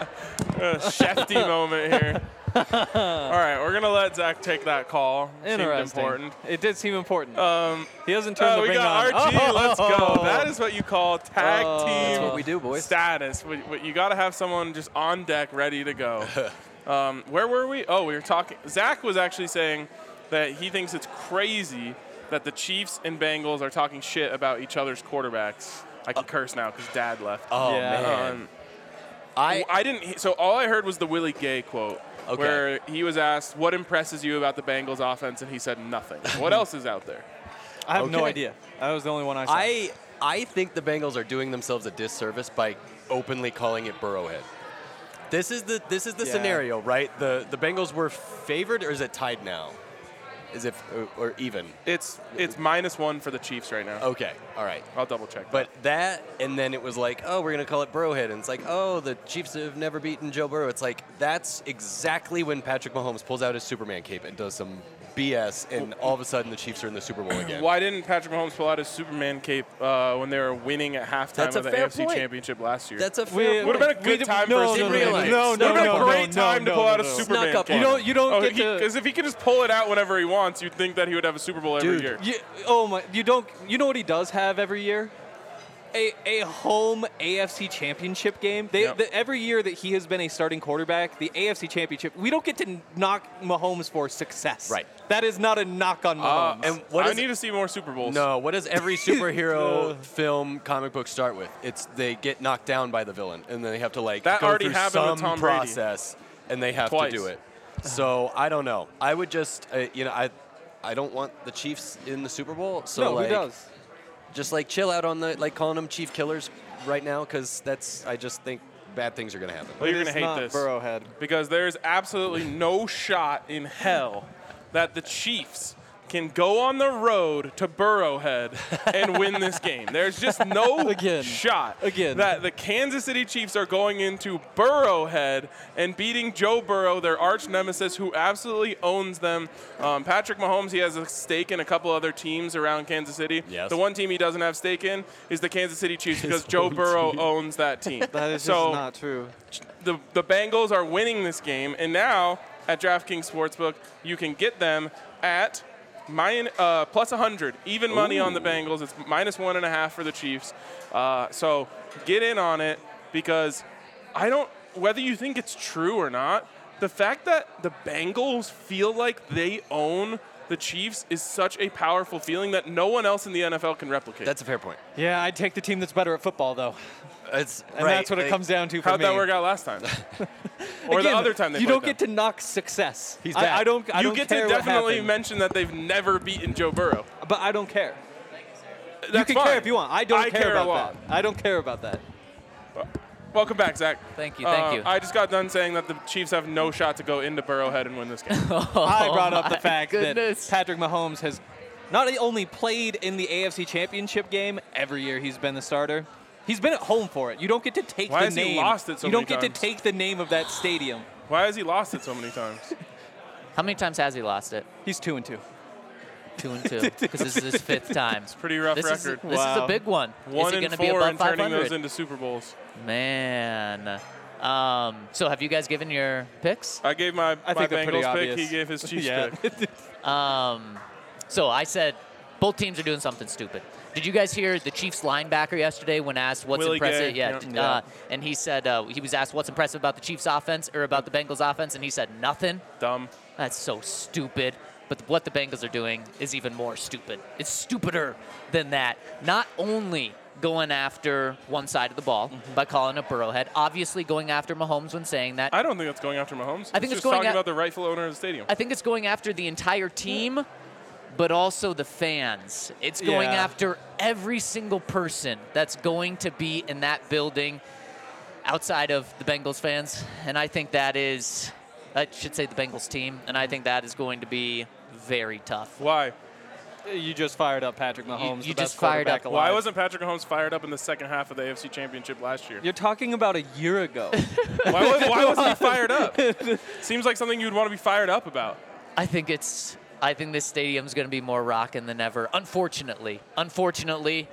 A Shefty moment here. All right, we're going to let Zach take that call. Seemed Interesting. important. It did seem important. Um, he hasn't turned uh, the we ring got on. R G. Oh! Let's go. That is what you call tag Oh. team That's what we do, boys. status. What- what- You got to have someone just on deck ready to go. um, where were we? Oh, we were talking. Zach was actually saying that he thinks it's crazy that the Chiefs and Bengals are talking shit about each other's quarterbacks. I can curse now because Dad left. Oh, Yeah. man. Um, I, I didn't. So all I heard was the Willie Gay quote, Okay. where he was asked, "What impresses you about the Bengals offense?" and he said nothing. What else is out there? I have no Okay. idea. That was the only one I saw. I, I think the Bengals are doing themselves a disservice by openly calling it Burrowhead. This is the this is the Yeah. scenario, right? The the Bengals were favored, or is it tied now? Is it or, or even? It's it's minus one for the Chiefs right now. Okay, all right. I'll double check. But that, and then it was like, oh, we're going to call it Burrowhead. And it's like, oh, the Chiefs have never beaten Joe Burrow. It's like, that's exactly when Patrick Mahomes pulls out his Superman cape and does some B S, and all of a sudden the Chiefs are in the Super Bowl again. Why didn't Patrick Mahomes pull out his Superman cape uh, when they were winning at halftime That's a of the fair A F C point. Championship last year? That's a We- fair would have point. been a good We- time no, for a no, Superman no, cape. no, Would have no, been a no, great no, time no, to pull no, out a no. Superman Snuck up cape. on You don't. You don't Oh, get to. because if he could just pull it out whenever he wants, you'd think that he would have a Super Bowl every Dude, year. You, oh my! You don't. You know what he does have every year? A, a home A F C Championship game. They, Yep. the, every year that he has been a starting quarterback, the A F C Championship, we don't get to knock Mahomes for success. Right. That is not a knock on Uh, Mahomes. And what I is need to see more Super Bowls. No, what does every superhero film, comic book start with? It's they get knocked down by the villain, and then they have to like That go already through happened with some Tom Brady. process, and they have Twice. to do it. So I don't know. I would just, uh, you know, I, I don't want the Chiefs in the Super Bowl. So no, like, who does? just like chill out on the like calling them Chief Killers right now, because that's I just think bad things are gonna happen. Well, you're It going is to hate not this. Burrowhead. Because there's absolutely no shot in hell that the Chiefs can go on the road to Burrowhead and win this game. There's just no Again. shot Again. that the Kansas City Chiefs are going into Burrowhead and beating Joe Burrow, their arch nemesis, who absolutely owns them. Um, Patrick Mahomes, he has a stake in a couple other teams around Kansas City. Yes. The one team he doesn't have stake in is the Kansas City Chiefs because Joe Burrow owns that team. That is so just not true. the, the Bengals are winning this game, and now at DraftKings Sportsbook, you can get them at min, uh, plus one hundred. Even money on the Bengals. It's minus one and a half for the Chiefs. Uh, so get in on it, because I don't, whether you think it's true or not, the fact that the Bengals feel like they own the Chiefs is such a powerful feeling that no one else in the N F L can replicate. That's a fair point. Yeah, I'd take the team that's better at football, though. It's And right, that's what it like- comes down to for How'd me. that work out last time? or the Again, other time they you played don't get them? to knock success. He's I, back. I don't. I you don't get care to what definitely happened, mention that they've never beaten Joe Burrow. but I don't care. That's you can fine. care if you want. I don't I care, care a about lot. that. I don't care about that. Welcome back, Zach. Thank you, thank Uh, you. I just got done saying that the Chiefs have no shot to go into Burrowhead and win this game. I brought up the my fact goodness. that Patrick Mahomes has not only played in the A F C Championship game every year he's been the starter, he's been at home for it. You don't get to take Why the has he name. lost it so you don't many get times? to take the name of that stadium. Why has he lost it so many times? How many times has he lost it? He's two and two. Two and two, because this is his fifth time. Pretty rough This is, record. this is Wow. a big one. One is he and going to be four above and turning five hundred? those into Super Bowls. Man. Um, so have you guys given your picks? I gave my, I my think they're pretty Bengals pick. obvious. He gave his Chiefs Yeah. pick. Um, so I said both teams are doing something stupid. Did you guys hear the Chiefs linebacker yesterday when asked what's Willie impressive? Gay, Yeah, yeah. uh, and he said uh, he was asked what's impressive about the Chiefs offense or about the Bengals offense, and he said nothing. Dumb. That's so stupid. But what the Bengals are doing is even more stupid. It's stupider than that. Not only going after one side of the ball Mm-hmm. by calling it Burrowhead, obviously going after Mahomes when saying that. I don't think that's going after Mahomes. I think it's just going talking at- about the rightful owner of the stadium. I think it's going after the entire team, but also the fans. It's going Yeah. after every single person that's going to be in that building outside of the Bengals fans. And I think that is, I should say the Bengals team, and I think that is going to be very tough. Why? You just fired up Patrick You- Mahomes. you the just best fired quarterback up- Why alive. wasn't Patrick Mahomes fired up in the second half of the A F C Championship last year? You're talking about a year ago. why, was, why wasn't he fired up? Seems like something you'd want to be fired up about. I think it's. I think this stadium's going to be more rocking than ever. Unfortunately, unfortunately,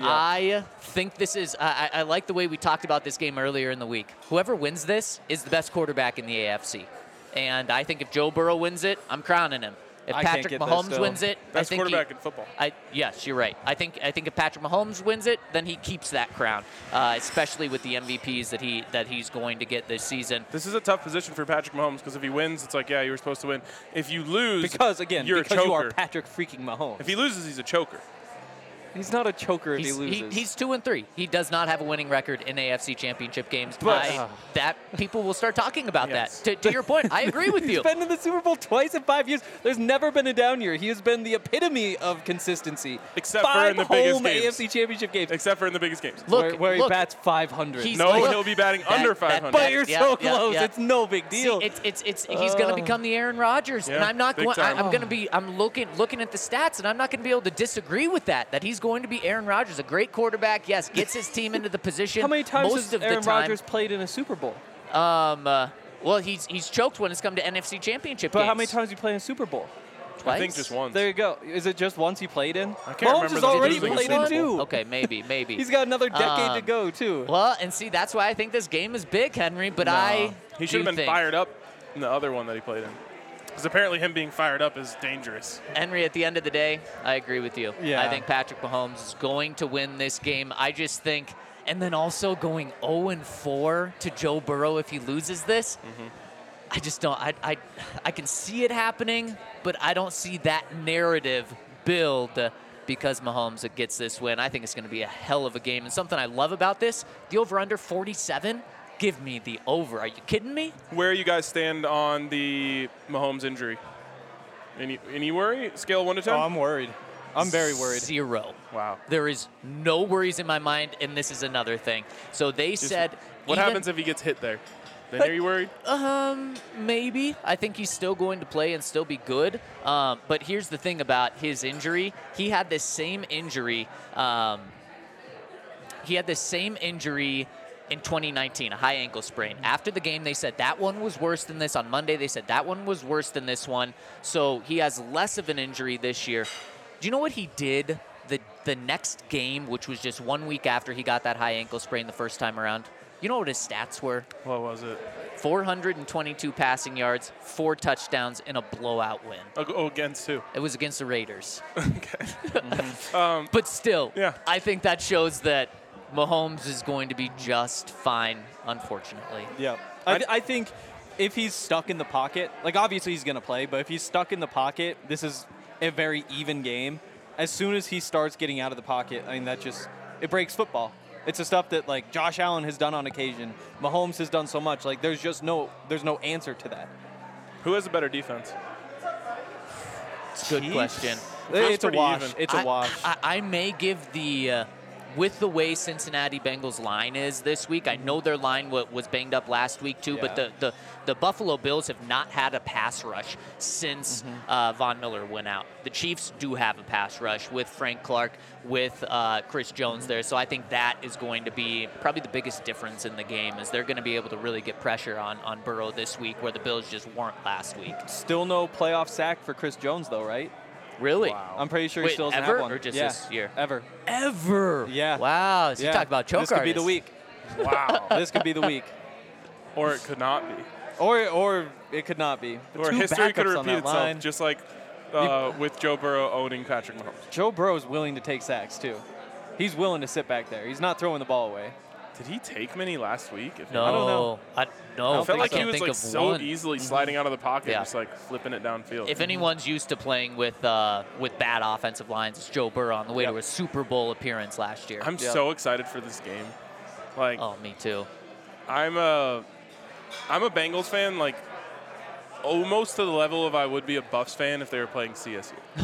I think this is. I, I I like the way we talked about this game earlier in the week. Whoever wins this is the best quarterback in the A F C, and I think if Joe Burrow wins it, I'm crowning him. If I can't Patrick get this, Mahomes though. wins it, Best I think quarterback he, in football. I yes, you're right. I think I think if Patrick Mahomes wins it, then he keeps that crown, uh, especially with the M V Ps that he that he's going to get this season. This is a tough position for Patrick Mahomes because if he wins, it's like, yeah, you were supposed to win. If you lose, Because, again, you're because a you are choker. Patrick freaking Mahomes. If he loses, he's a choker. He's not a choker if He's, he he, loses. he's two and three. He does not have a winning record in A F C Championship games. But- I, that people will start talking about Yes. that. To, to your point, I agree with you. He's been in the Super Bowl twice in five years. There's never been a down year. He has been the epitome of consistency. Except for Five in the biggest home games. A F C Championship games. Except for in the biggest games. Look, where, where look, he bats five hundred. he's- No, look, he'll be batting that- under that- five hundred. But you're yeah, so yeah, close. yeah. It's no big deal. See, it's it's it's he's going to become the Aaron Rodgers, and Yeah, I'm not big going. I, time. I'm going to be. I'm looking looking at the stats, and I'm not going to be able to disagree with that. That he's going to be Aaron Rodgers, a great quarterback. Yes, gets his team into the position. How many times most has of Aaron the time. Rodgers played in a Super Bowl? Um, uh, well, he's he's choked when it's come to N F C Championship But games. how many times did he play in a Super Bowl? Twice? I think just once. There you go. Is it just once he played in? I can't Mahomes remember has them already losing a played Super in Bowl. two. Okay, maybe, maybe. He's got another decade to Um, go, too. Well, and see, that's why I think this game is big, Henry. But I He should do have been think, fired up in the other one that he played in. Because apparently him being fired up is dangerous. Henry, at the end of the day, I agree with you. Yeah. I think Patrick Mahomes is going to win this game. I just think, and then also going oh and four to Joe Burrow if he loses this. Mm-hmm. I just don't. I, I I can see it happening, but I don't see that narrative build because Mahomes gets this win. I think it's going to be a hell of a game. And something I love about this, the over-under forty-seven. Give me the over. Are you kidding me? Where you guys stand on the Mahomes injury? Any any worry? Scale one to ten? Oh, I'm worried. I'm very worried. Zero. Wow. There is no worries in my mind, and this is another thing. So they Just said. What even- happens if he gets hit there? Then are you worried? Um, maybe. I think he's still going to play and still be good. Um, but here's the thing about his injury. He had this same injury. Um, he had this same injury in twenty nineteen, a high ankle sprain. After the game, they said that one was worse than this. On Monday, they said that one was worse than this one. So he has less of an injury this year. Do you know what he did the the next game, which was just one week after he got that high ankle sprain the first time around? You know what his stats were? What was it? four hundred twenty-two passing yards, four touchdowns in a blowout win. Oh, against who? It was against the Raiders. Okay. um, But still, Yeah. I think that shows that Mahomes is going to be just fine, unfortunately. Yeah. I, th- I think if he's stuck in the pocket, like obviously he's going to play, but if he's stuck in the pocket, this is a very even game. As soon as he starts getting out of the pocket, I mean, that just, it breaks football. It's the stuff that like Josh Allen has done on occasion. Mahomes has done so much. Like there's just no, there's no answer to that. who has a better defense? It's a good Chiefs? question. Feels It's a pretty wash. even. It's a I- wash. I, I may give the uh, with the way Cincinnati Bengals line is this week, I know their line w- was banged up last week too, Yeah. but the, the, the Buffalo Bills have not had a pass rush since Mm-hmm. uh, Von Miller went out. The Chiefs do have a pass rush with Frank Clark, with uh, Chris Jones there, so I think that is going to be probably the biggest difference in the game, is they're going to be able to really get pressure on, on Burrow this week where the Bills just weren't last week. Still no playoff sack for Chris Jones, though, right? Really? I'm pretty sure Wait, he still doesn't ever have one. or just yeah, this year? Ever. Ever? Yeah. Wow. So yeah. you talk about choke This could be the artists. week. Wow. This could be the week. Or it could not be. Or or it could not be. Or Two history could backups on repeat that itself, line. just like uh, with Joe Burrow owning Patrick Mahomes. Joe Burrow is willing to take sacks, too. He's willing to sit back there. He's not throwing the ball away. Did he take many last week? If No. I don't know. I, no. I felt like can't he was think like of so one. easily sliding out of the pocket, Yeah. just like flipping it downfield. If anyone's used to playing with uh, with bad offensive lines, it's Joe Burrow on the way Yep. to a Super Bowl appearance last year. I'm Yep. so excited for this game. Like, oh, me too. I'm a, I'm a Bengals fan, like almost to the level of I would be a Buffs fan if they were playing C S U.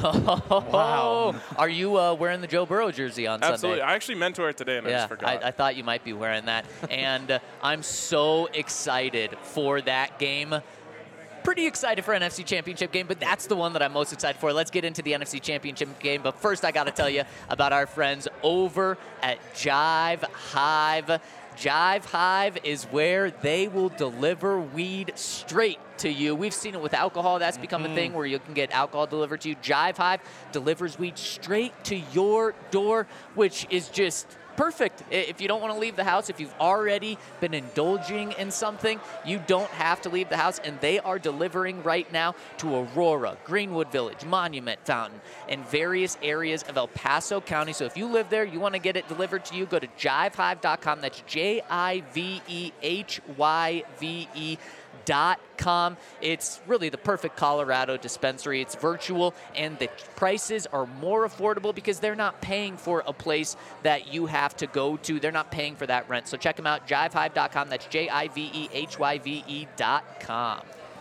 Wow. Are you uh, wearing the Joe Burrow jersey on Absolutely. Sunday? I actually meant to wear it today, and I Yeah, just forgot. I, I thought you might be wearing that. And uh, I'm so excited for that game. Pretty excited for an N F C Championship game, but that's the one that I'm most excited for. Let's get into the N F C Championship game. But first, I got to tell you about our friends over at Jive Hive. Jive Hive is where they will deliver weed straight to you. We've seen it with alcohol. That's become a thing where you can get alcohol delivered to you. Jive Hive delivers weed straight to your door, which is just perfect. If you don't want to leave the house, if you've already been indulging in something, you don't have to leave the house, and they are delivering right now to Aurora, Greenwood Village, Monument Fountain, and various areas of El Paso County. So if you live there, you want to get it delivered to you, go to jive hive dot com. That's J I V E H Y V E dot com. It's really the perfect Colorado dispensary. It's virtual, and the prices are more affordable because they're not paying for a place that you have to go to. They're not paying for that rent. So check them out, jive hive dot com. That's J I V E H Y V E dot com.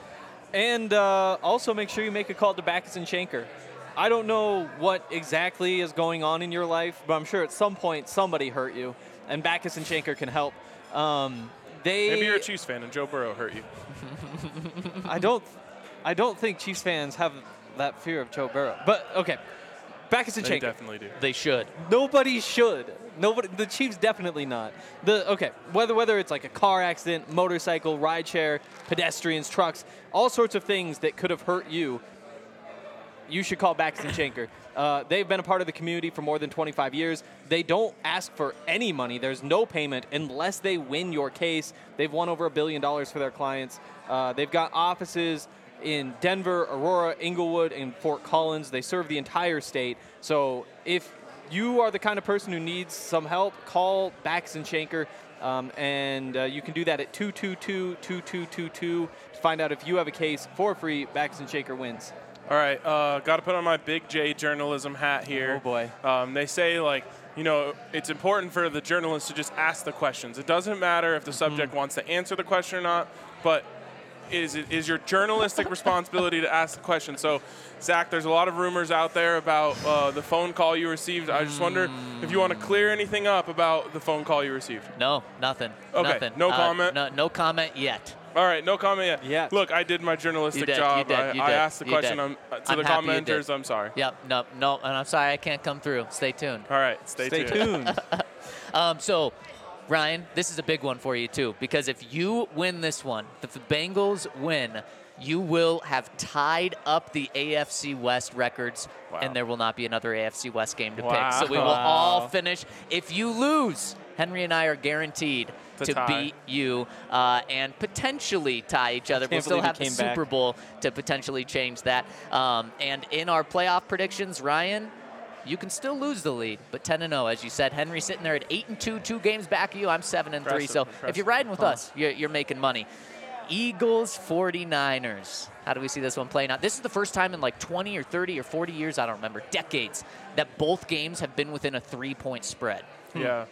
And uh, also make sure you make a call to Backus and Shanker. I don't know what exactly is going on in your life, but I'm sure at some point somebody hurt you, and Backus and Shanker can help. Um, they Maybe you're a Chiefs fan and Joe Burrow hurt you. I don't, I don't think Chiefs fans have that fear of Joe Burrow. But okay, Backus and They Shanker. definitely do. They should. Nobody should. Nobody. The Chiefs definitely not. The okay. Whether whether it's like a car accident, motorcycle, rideshare, pedestrians, trucks, all sorts of things that could have hurt you. You should call Backus and Shanker. Uh, they've been a part of the community for more than twenty-five years. They don't ask for any money. There's no payment unless they win your case. They've won over a billion dollars for their clients. Uh, they've got offices in Denver, Aurora, Inglewood, and Fort Collins. They serve the entire state. So if you are the kind of person who needs some help, call Backus and Shanker. Um, and uh, you can do that at two two two, two two two two to find out if you have a case for free. Backus and Shanker wins. All right, uh, got to put on my Big J journalism hat here. Oh, boy. Um, they say, like, you know, it's important for the journalist to just ask the questions. It doesn't matter if the subject Mm-hmm. wants to answer the question or not, but is it is your journalistic responsibility to ask the question. So, Zach, there's a lot of rumors out there about uh, the phone call you received. I just wonder if you want to clear anything up about the phone call you received. No, nothing. Okay, Nothing. no Uh, comment? No, no comment yet. All right, no comment yet. Yeah. Look, I did my journalistic You did, job. you did, I, you I did, asked the you question did. um, uh, to I'm the happy you did. commenters. I'm sorry. Yep, no, no, and I'm sorry I can't come through. Stay tuned. All right, stay, Stay tuned. tuned. Um, so, Ryan, this is a big one for you, too, because if you win this one, if the Bengals win, you will have tied up the A F C West records, Wow. and there will not be another A F C West game to Wow. pick. So we will all finish. If you lose, Henry and I are guaranteed To to, tie. beat you uh, and potentially tie each other. We'll can't still believe he have the came Super back. Bowl to potentially change that. Um, and in our playoff predictions, Ryan, you can still lose the lead, but ten and oh, as you said. Henry sitting there at eight and two, two games back of you. I'm seven and three. Impressive, So impressive. if you're riding with us, you're, you're making money. Eagles, forty-niners. How do we see this one playing out? This is the first time in like twenty or thirty or forty years, I don't remember, decades, that both games have been within a three-point spread. Yeah.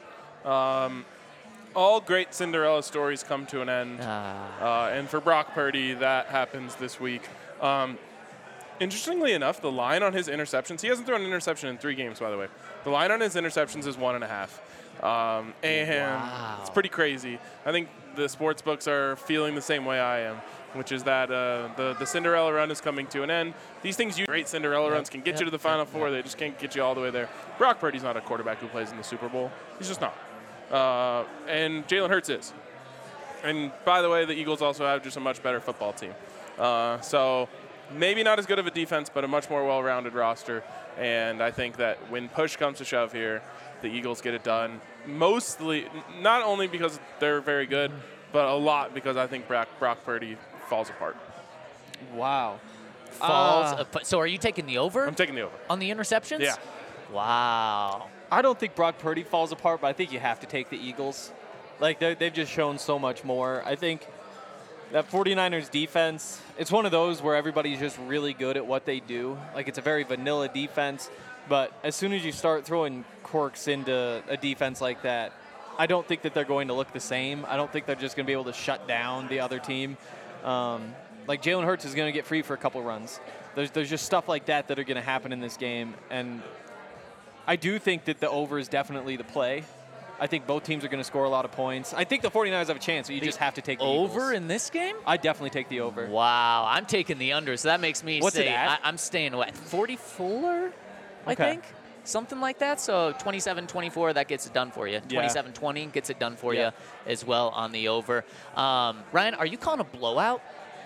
Um, all great Cinderella stories come to an end. Ah. Uh, and for Brock Purdy, that happens this week. Um, Interestingly enough, the line on his interceptions, he hasn't thrown an interception in three games, by the way. The line on his interceptions is one and a half. Um, and Wow. it's pretty crazy. I think the sports books are feeling the same way I am, which is that uh, the, the Cinderella run is coming to an end. These things, you great Cinderella Yep. runs can get Yep. you to the Final Yep. Four. They just can't get you all the way there. Brock Purdy's not a quarterback who plays in the Super Bowl. He's just not. Uh, and Jalen Hurts is. And by the way, the Eagles also have just a much better football team. Uh, so maybe not as good of a defense, but a much more well-rounded roster. And I think that when push comes to shove here, the Eagles get it done. Mostly, n- not only because they're very good, but a lot because I think Brock, Brock Purdy falls apart. Wow. Falls. Uh, ap- so are you taking the over I'm taking the over. on the interceptions? Yeah. Wow. I don't think Brock Purdy falls apart, but I think you have to take the Eagles. Like, they- they've just shown so much more. I think that 49ers defense, it's one of those where everybody's just really good at what they do. Like, it's a very vanilla defense, but as soon as you start throwing quirks into a defense like that, I don't think that they're going to look the same. I don't think they're just going to be able to shut down the other team. Um, like, Jalen Hurts is going to get free for a couple runs. There's, there's just stuff like that that are going to happen in this game, and I do think that the over is definitely the play. I think both teams are going to score a lot of points. I think the 49ers have a chance, so you The just have to take the over Eagles. in this game? I definitely take the over. Wow, I'm taking the under, so that makes me What's say it at? I, I'm staying away. forty-four, I Okay. think? Something like that. So twenty-seven twenty-four, that gets it done for you. twenty-seven twenty gets it done for Yeah. you as well on the over. Um, Ryan, are you calling a blowout?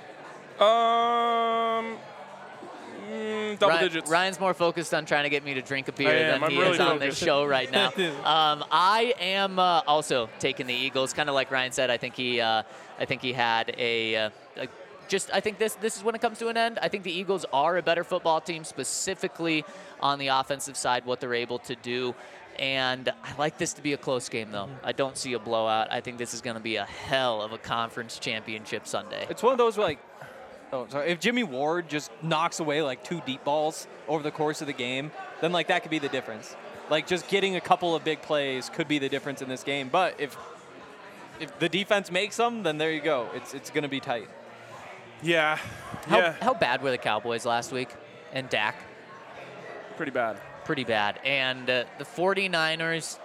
Um, mm, double Ryan, digits. Ryan's more focused on trying to get me to drink a beer I am. than I'm he really is on this focused. show right now. um, I am uh, also taking the Eagles, kind of like Ryan said. I think he, uh, I think he had a, uh, a just. I think this this is when it comes to an end. I think the Eagles are a better football team, specifically on the offensive side, what they're able to do. And I like this to be a close game, though. I don't see a blowout. I think this is going to be a hell of a conference championship Sunday. It's one of those where, like, oh, sorry. If Jimmy Ward just knocks away like two deep balls over the course of the game, then like that could be the difference. Like just getting a couple of big plays could be the difference in this game. But if if the defense makes them, then there you go. It's it's going to be tight. Yeah. How, yeah. how bad were the Cowboys last week? And Dak? Pretty bad. Pretty bad. And uh, the 49ers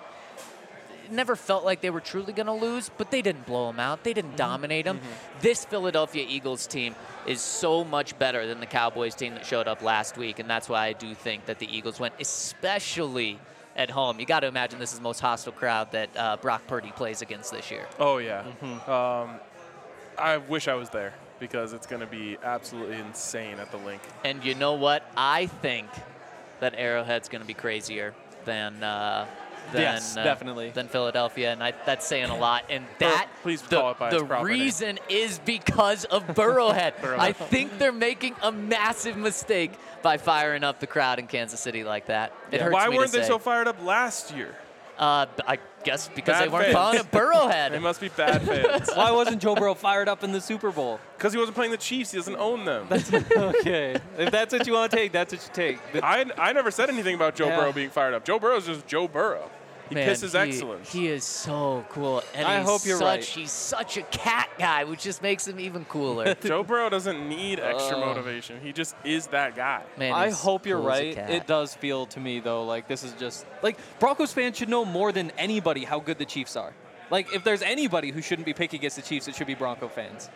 never felt like they were truly going to lose, but they didn't blow them out. They didn't dominate them. This Philadelphia Eagles team is so much better than the Cowboys team that showed up last week, and that's why I do think that the Eagles win, especially at home. You got to imagine this is the most hostile crowd that uh, Brock Purdy plays against this year. Oh, yeah. Um, I wish I was there because it's going to be absolutely insane at the Link. And you know what? I think that Arrowhead's going to be crazier than uh, than Yes, uh, definitely. than Philadelphia, and I, that's saying a lot. And that please the, call it by its the proper name. reason is because of Burrowhead. Burrowhead. I think they're making a massive mistake by firing up the crowd in Kansas City like that. It hurts Why me weren't to they say. so fired up last year? Uh, I guess because Bad they weren't fans. calling it Burrowhead. They must be bad fans. Why wasn't Joe Burrow fired up in the Super Bowl? Because he wasn't playing the Chiefs. He doesn't own them. Okay. If that's what you want to take, that's what you take. But I, I never said anything about Joe Yeah. Burrow being fired up. Joe Burrow's just Joe Burrow. He Man, pisses he, excellence. He is so cool. And I he's hope you're such, right. He's such a cat guy, which just makes him even cooler. Joe Burrow doesn't need extra Oh. motivation. He just is that guy. Man, I he's hope you're cool as a right. cat. It does feel to me, though, like this is just like Broncos fans should know more than anybody how good the Chiefs are. Like, if there's anybody who shouldn't be picking against the Chiefs, it should be Bronco fans.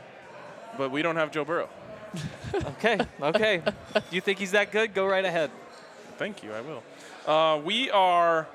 But we don't have Joe Burrow. Okay, okay. You think he's that good? Go right ahead. Thank you. I will. Uh, we are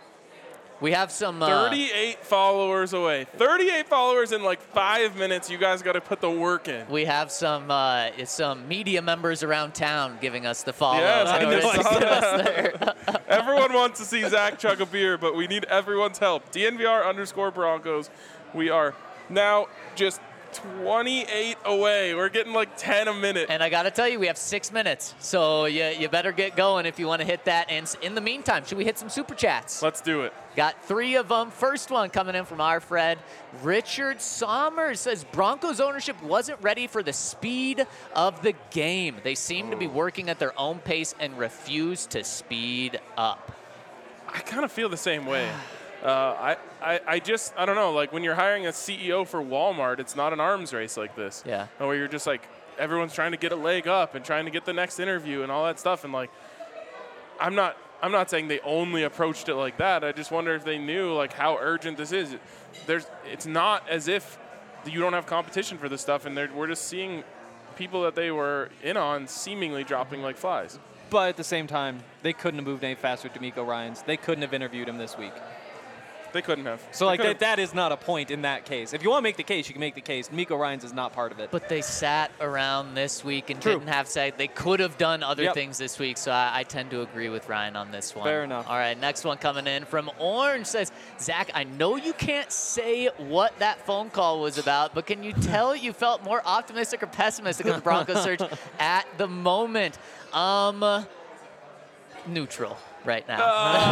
We have some. Uh, thirty-eight followers away. thirty-eight followers in like five minutes. You guys got to put the work in. we have some uh, some media members around town giving us the follow. Yes, I in order know. to get us there. Everyone wants to see Zach chug a beer, but we need everyone's help. D N V R underscore Broncos. We are now just twenty-eight away. We're getting like ten a minute. And I got to tell you, we have six minutes. So you, you better get going if you want to hit that. And s- in the meantime, should we hit some super chats? Let's do it. Got three of them. First one coming in from our friend Richard Sommers says Broncos ownership wasn't ready for the speed of the game. They seem to be working at their own pace and refuse to speed up. I kind of feel the same way. Uh, I, I, I just, I don't know, like when you're hiring a C E O for Walmart, it's not an arms race like this. Yeah. Where you're just like, everyone's trying to get a leg up and trying to get the next interview and all that stuff. And like, I'm not, I'm not saying they only approached it like that. I just wonder if they knew like how urgent this is. There's, it's not as if you don't have competition for this stuff, and we're just seeing people that they were in on seemingly dropping like flies. But at the same time, they couldn't have moved any faster with D'Amico Ryans. They couldn't have interviewed him this week. They couldn't have. So They like could've- that, that is not a point in that case. If you want to make the case, you can make the case. D'Amico Ryans is not part of it. But they sat around this week and True. didn't have say they could have done other Yep. things this week. So I, I tend to agree with Ryan on this one. Fair enough. All right, next one coming in from Orange says, Zach, I know you can't say what that phone call was about, but can you tell you felt more optimistic or pessimistic of the Broncos search at the moment? Um, neutral right now.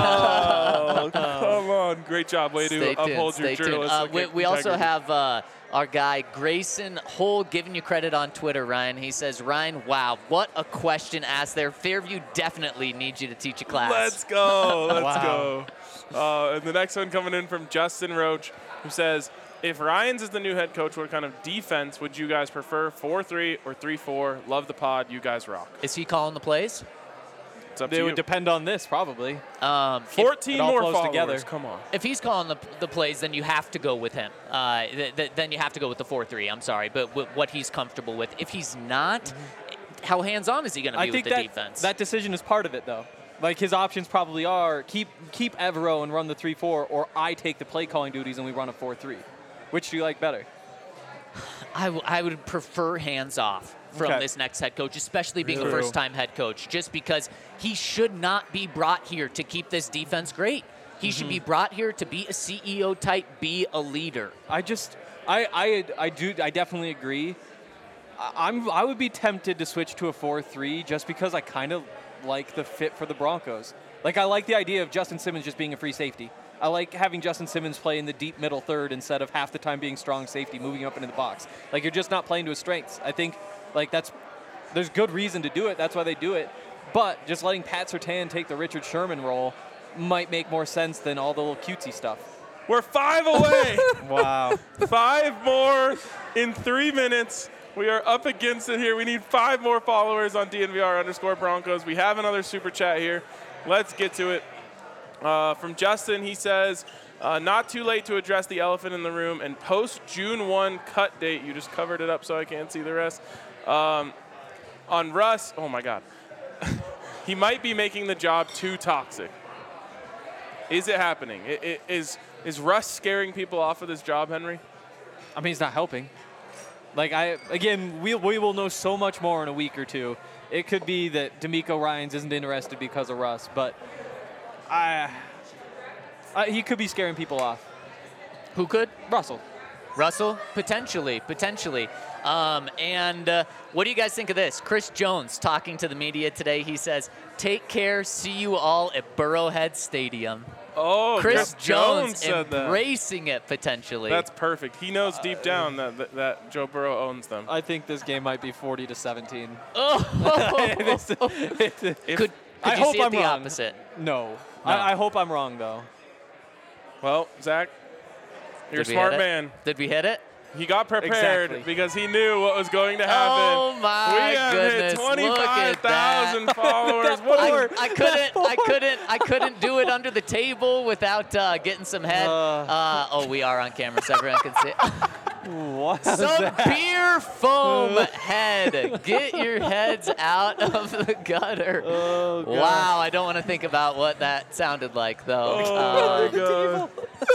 Oh, come on. Great job. Way to Stay tuned, uphold your stay tuned. journalistic Uh, we, we also integrity. have uh, our guy Grayson Hull giving you credit on Twitter, Ryan. He says, Ryan, wow, what a question asked there. Fairview definitely needs you to teach a class. Let's go. Let's Wow. go. Uh, and the next one coming in from Justin Roach, who says, if Ryans is the new head coach, what kind of defense would you guys prefer, four three or three four? Love the pod. You guys rock. Is he calling the plays? It's up They to would you. depend on this, probably. Um, if, fourteen it all more flows followers. together. Come on. if he's calling the, the plays, then you have to go with him. Uh, th- th- then you have to go with the four three. I'm sorry, but w- what he's comfortable with. If he's not, how hands-on is he going to be I with think the that, defense? that decision is part of it, though. Like, his options probably are keep keep Evero and run the three four, or I take the play-calling duties and we run a four three. Which do you like better? I, w- I would prefer hands-off from Okay. this next head coach, especially being Really? a first-time head coach, just because he should not be brought here to keep this defense great. He should be brought here to be a C E O type, be a leader. I just, I, I, I do, I definitely agree. I- I'm, I would be tempted to switch to a four three just because I kind of like the fit for the Broncos. Like, I like the idea of Justin Simmons just being a free safety. I like having Justin Simmons play in the deep middle third instead of half the time being strong safety, moving up into the box. Like, you're just not playing to his strengths. I think, like, that's, there's good reason to do it. That's why they do it. But just letting Pat Surtain take the Richard Sherman role might make more sense than all the little cutesy stuff. We're five away. Wow. Five more in three minutes. We are up against it here. We need five more followers on D N V R underscore Broncos. We have another super chat here. Let's get to it. Uh, from Justin, he says, uh, not too late to address the elephant in the room and post June first cut date. You just covered it up so I can't see the rest. Um, on Russ, oh my God. He might be making the job too toxic. Is it happening? I- I- Is, is Russ scaring people off of this job, Henry? I mean, he's not helping. Like, I again, we, we will know so much more in a week or two. It could be that D'Amico Ryans isn't interested because of Russ, but I, I, he could be scaring people off. Who could? Russell. Russell? Potentially, potentially. Um, and uh, what do you guys think of this? Chris Jones talking to the media today. He says, take care, see you all at Burrowhead Stadium. Oh, Chris Jeff Jones said that. embracing it potentially. That's perfect. He knows deep down that, that, that Joe Burrow owns them. I think this game might be forty to seventeen. oh, This- could, could I you hope see it I'm the wrong. opposite? No. No. I, I hope I'm wrong, though. Well, Zach, you're a Did we smart hit it? man. Did we hit it? He got prepared Exactly. because he knew what was going to happen. Oh my we have goodness! hit Look twenty-five at that. thousand followers. What I, are- I couldn't, I couldn't, I couldn't do it under the table without uh, getting some head. Uh. Uh, oh, we are on camera, so everyone can see. What? Some beer foam head. Get your heads out of the gutter. Oh, God. Wow, I don't want to think about what that sounded like, though. Oh, Uh,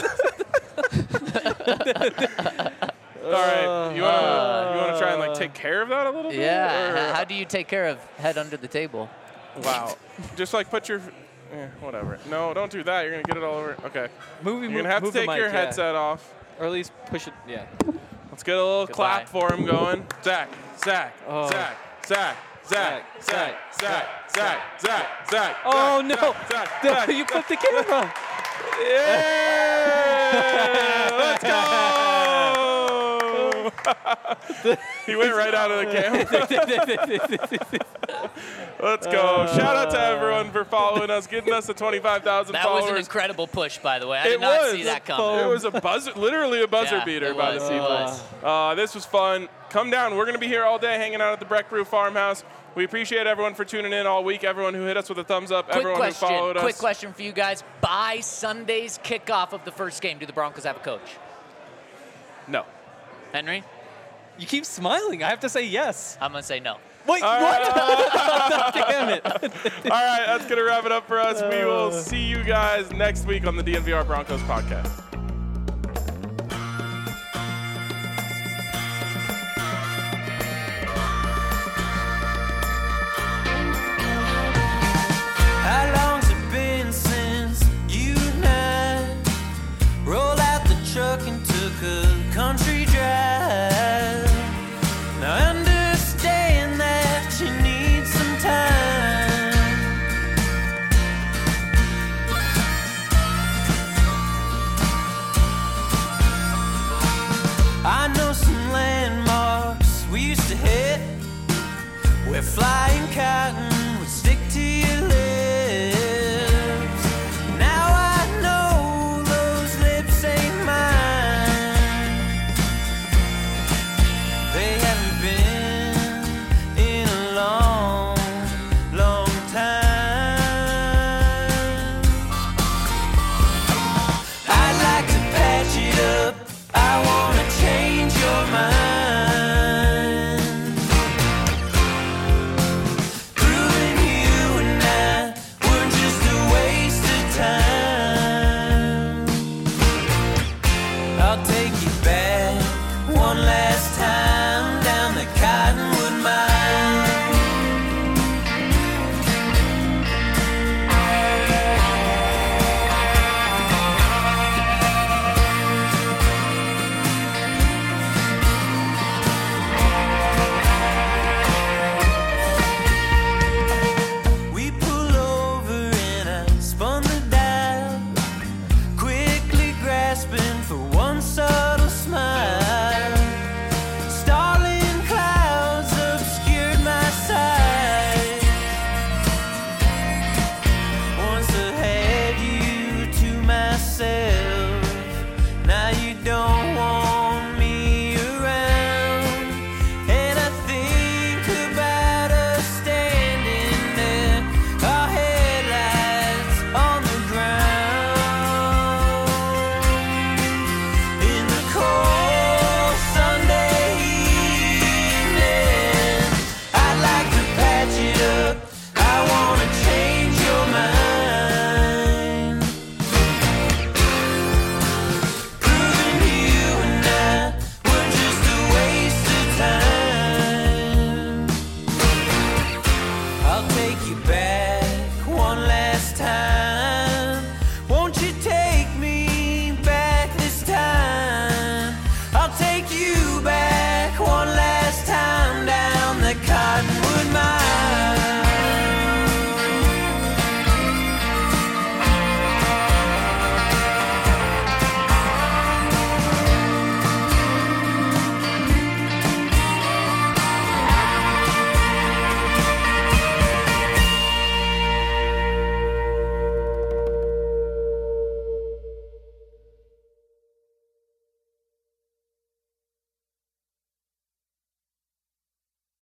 my God. All right, you want you want to try and like take care of that a little bit? yeah. Or- h- How do you take care of head under the table? Wow. Just like put your, eh, whatever. No, don't do that. You're gonna get it all over. Okay. Movie, You're gonna have to move the take mic, your yeah. headset off. Or at least push it, yeah. Let's get a little Goodbye. clap for him going. Zach, Zach, Oh. Zach, Zach, Zach, Zach, Zach, Zach, Zach, Zach. Oh, Zach, no. Zach, No, Zach, you Zach. flipped the camera. Yeah! Let's go! He went right out of the camera. Let's go. Uh, Shout out to everyone for following us, getting us to twenty-five thousand That followers. was an incredible push, by the way. I did It not was. see that coming. It was a buzzer, literally a buzzer Yeah, beater it by was, the it people. was. Uh, this was fun. Come down. We're going to be here all day hanging out at the Breck Brew Farmhouse. We appreciate everyone for tuning in all week, everyone who hit us with a thumbs up, Quick everyone question, who followed us. quick question for you guys. By Sunday's kickoff of the first game, do the Broncos have a coach? No. Henry? You keep smiling. I have to say yes. I'm going to say no. Wait, All what? right. Damn it. All right, that's going to wrap it up for us. We will see you guys next week on the D N V R Broncos podcast. How long's it been since you and I rolled out the truck and took a country drive? Now I understand that you need some time. I know some landmarks we used to hit. We're flying cotton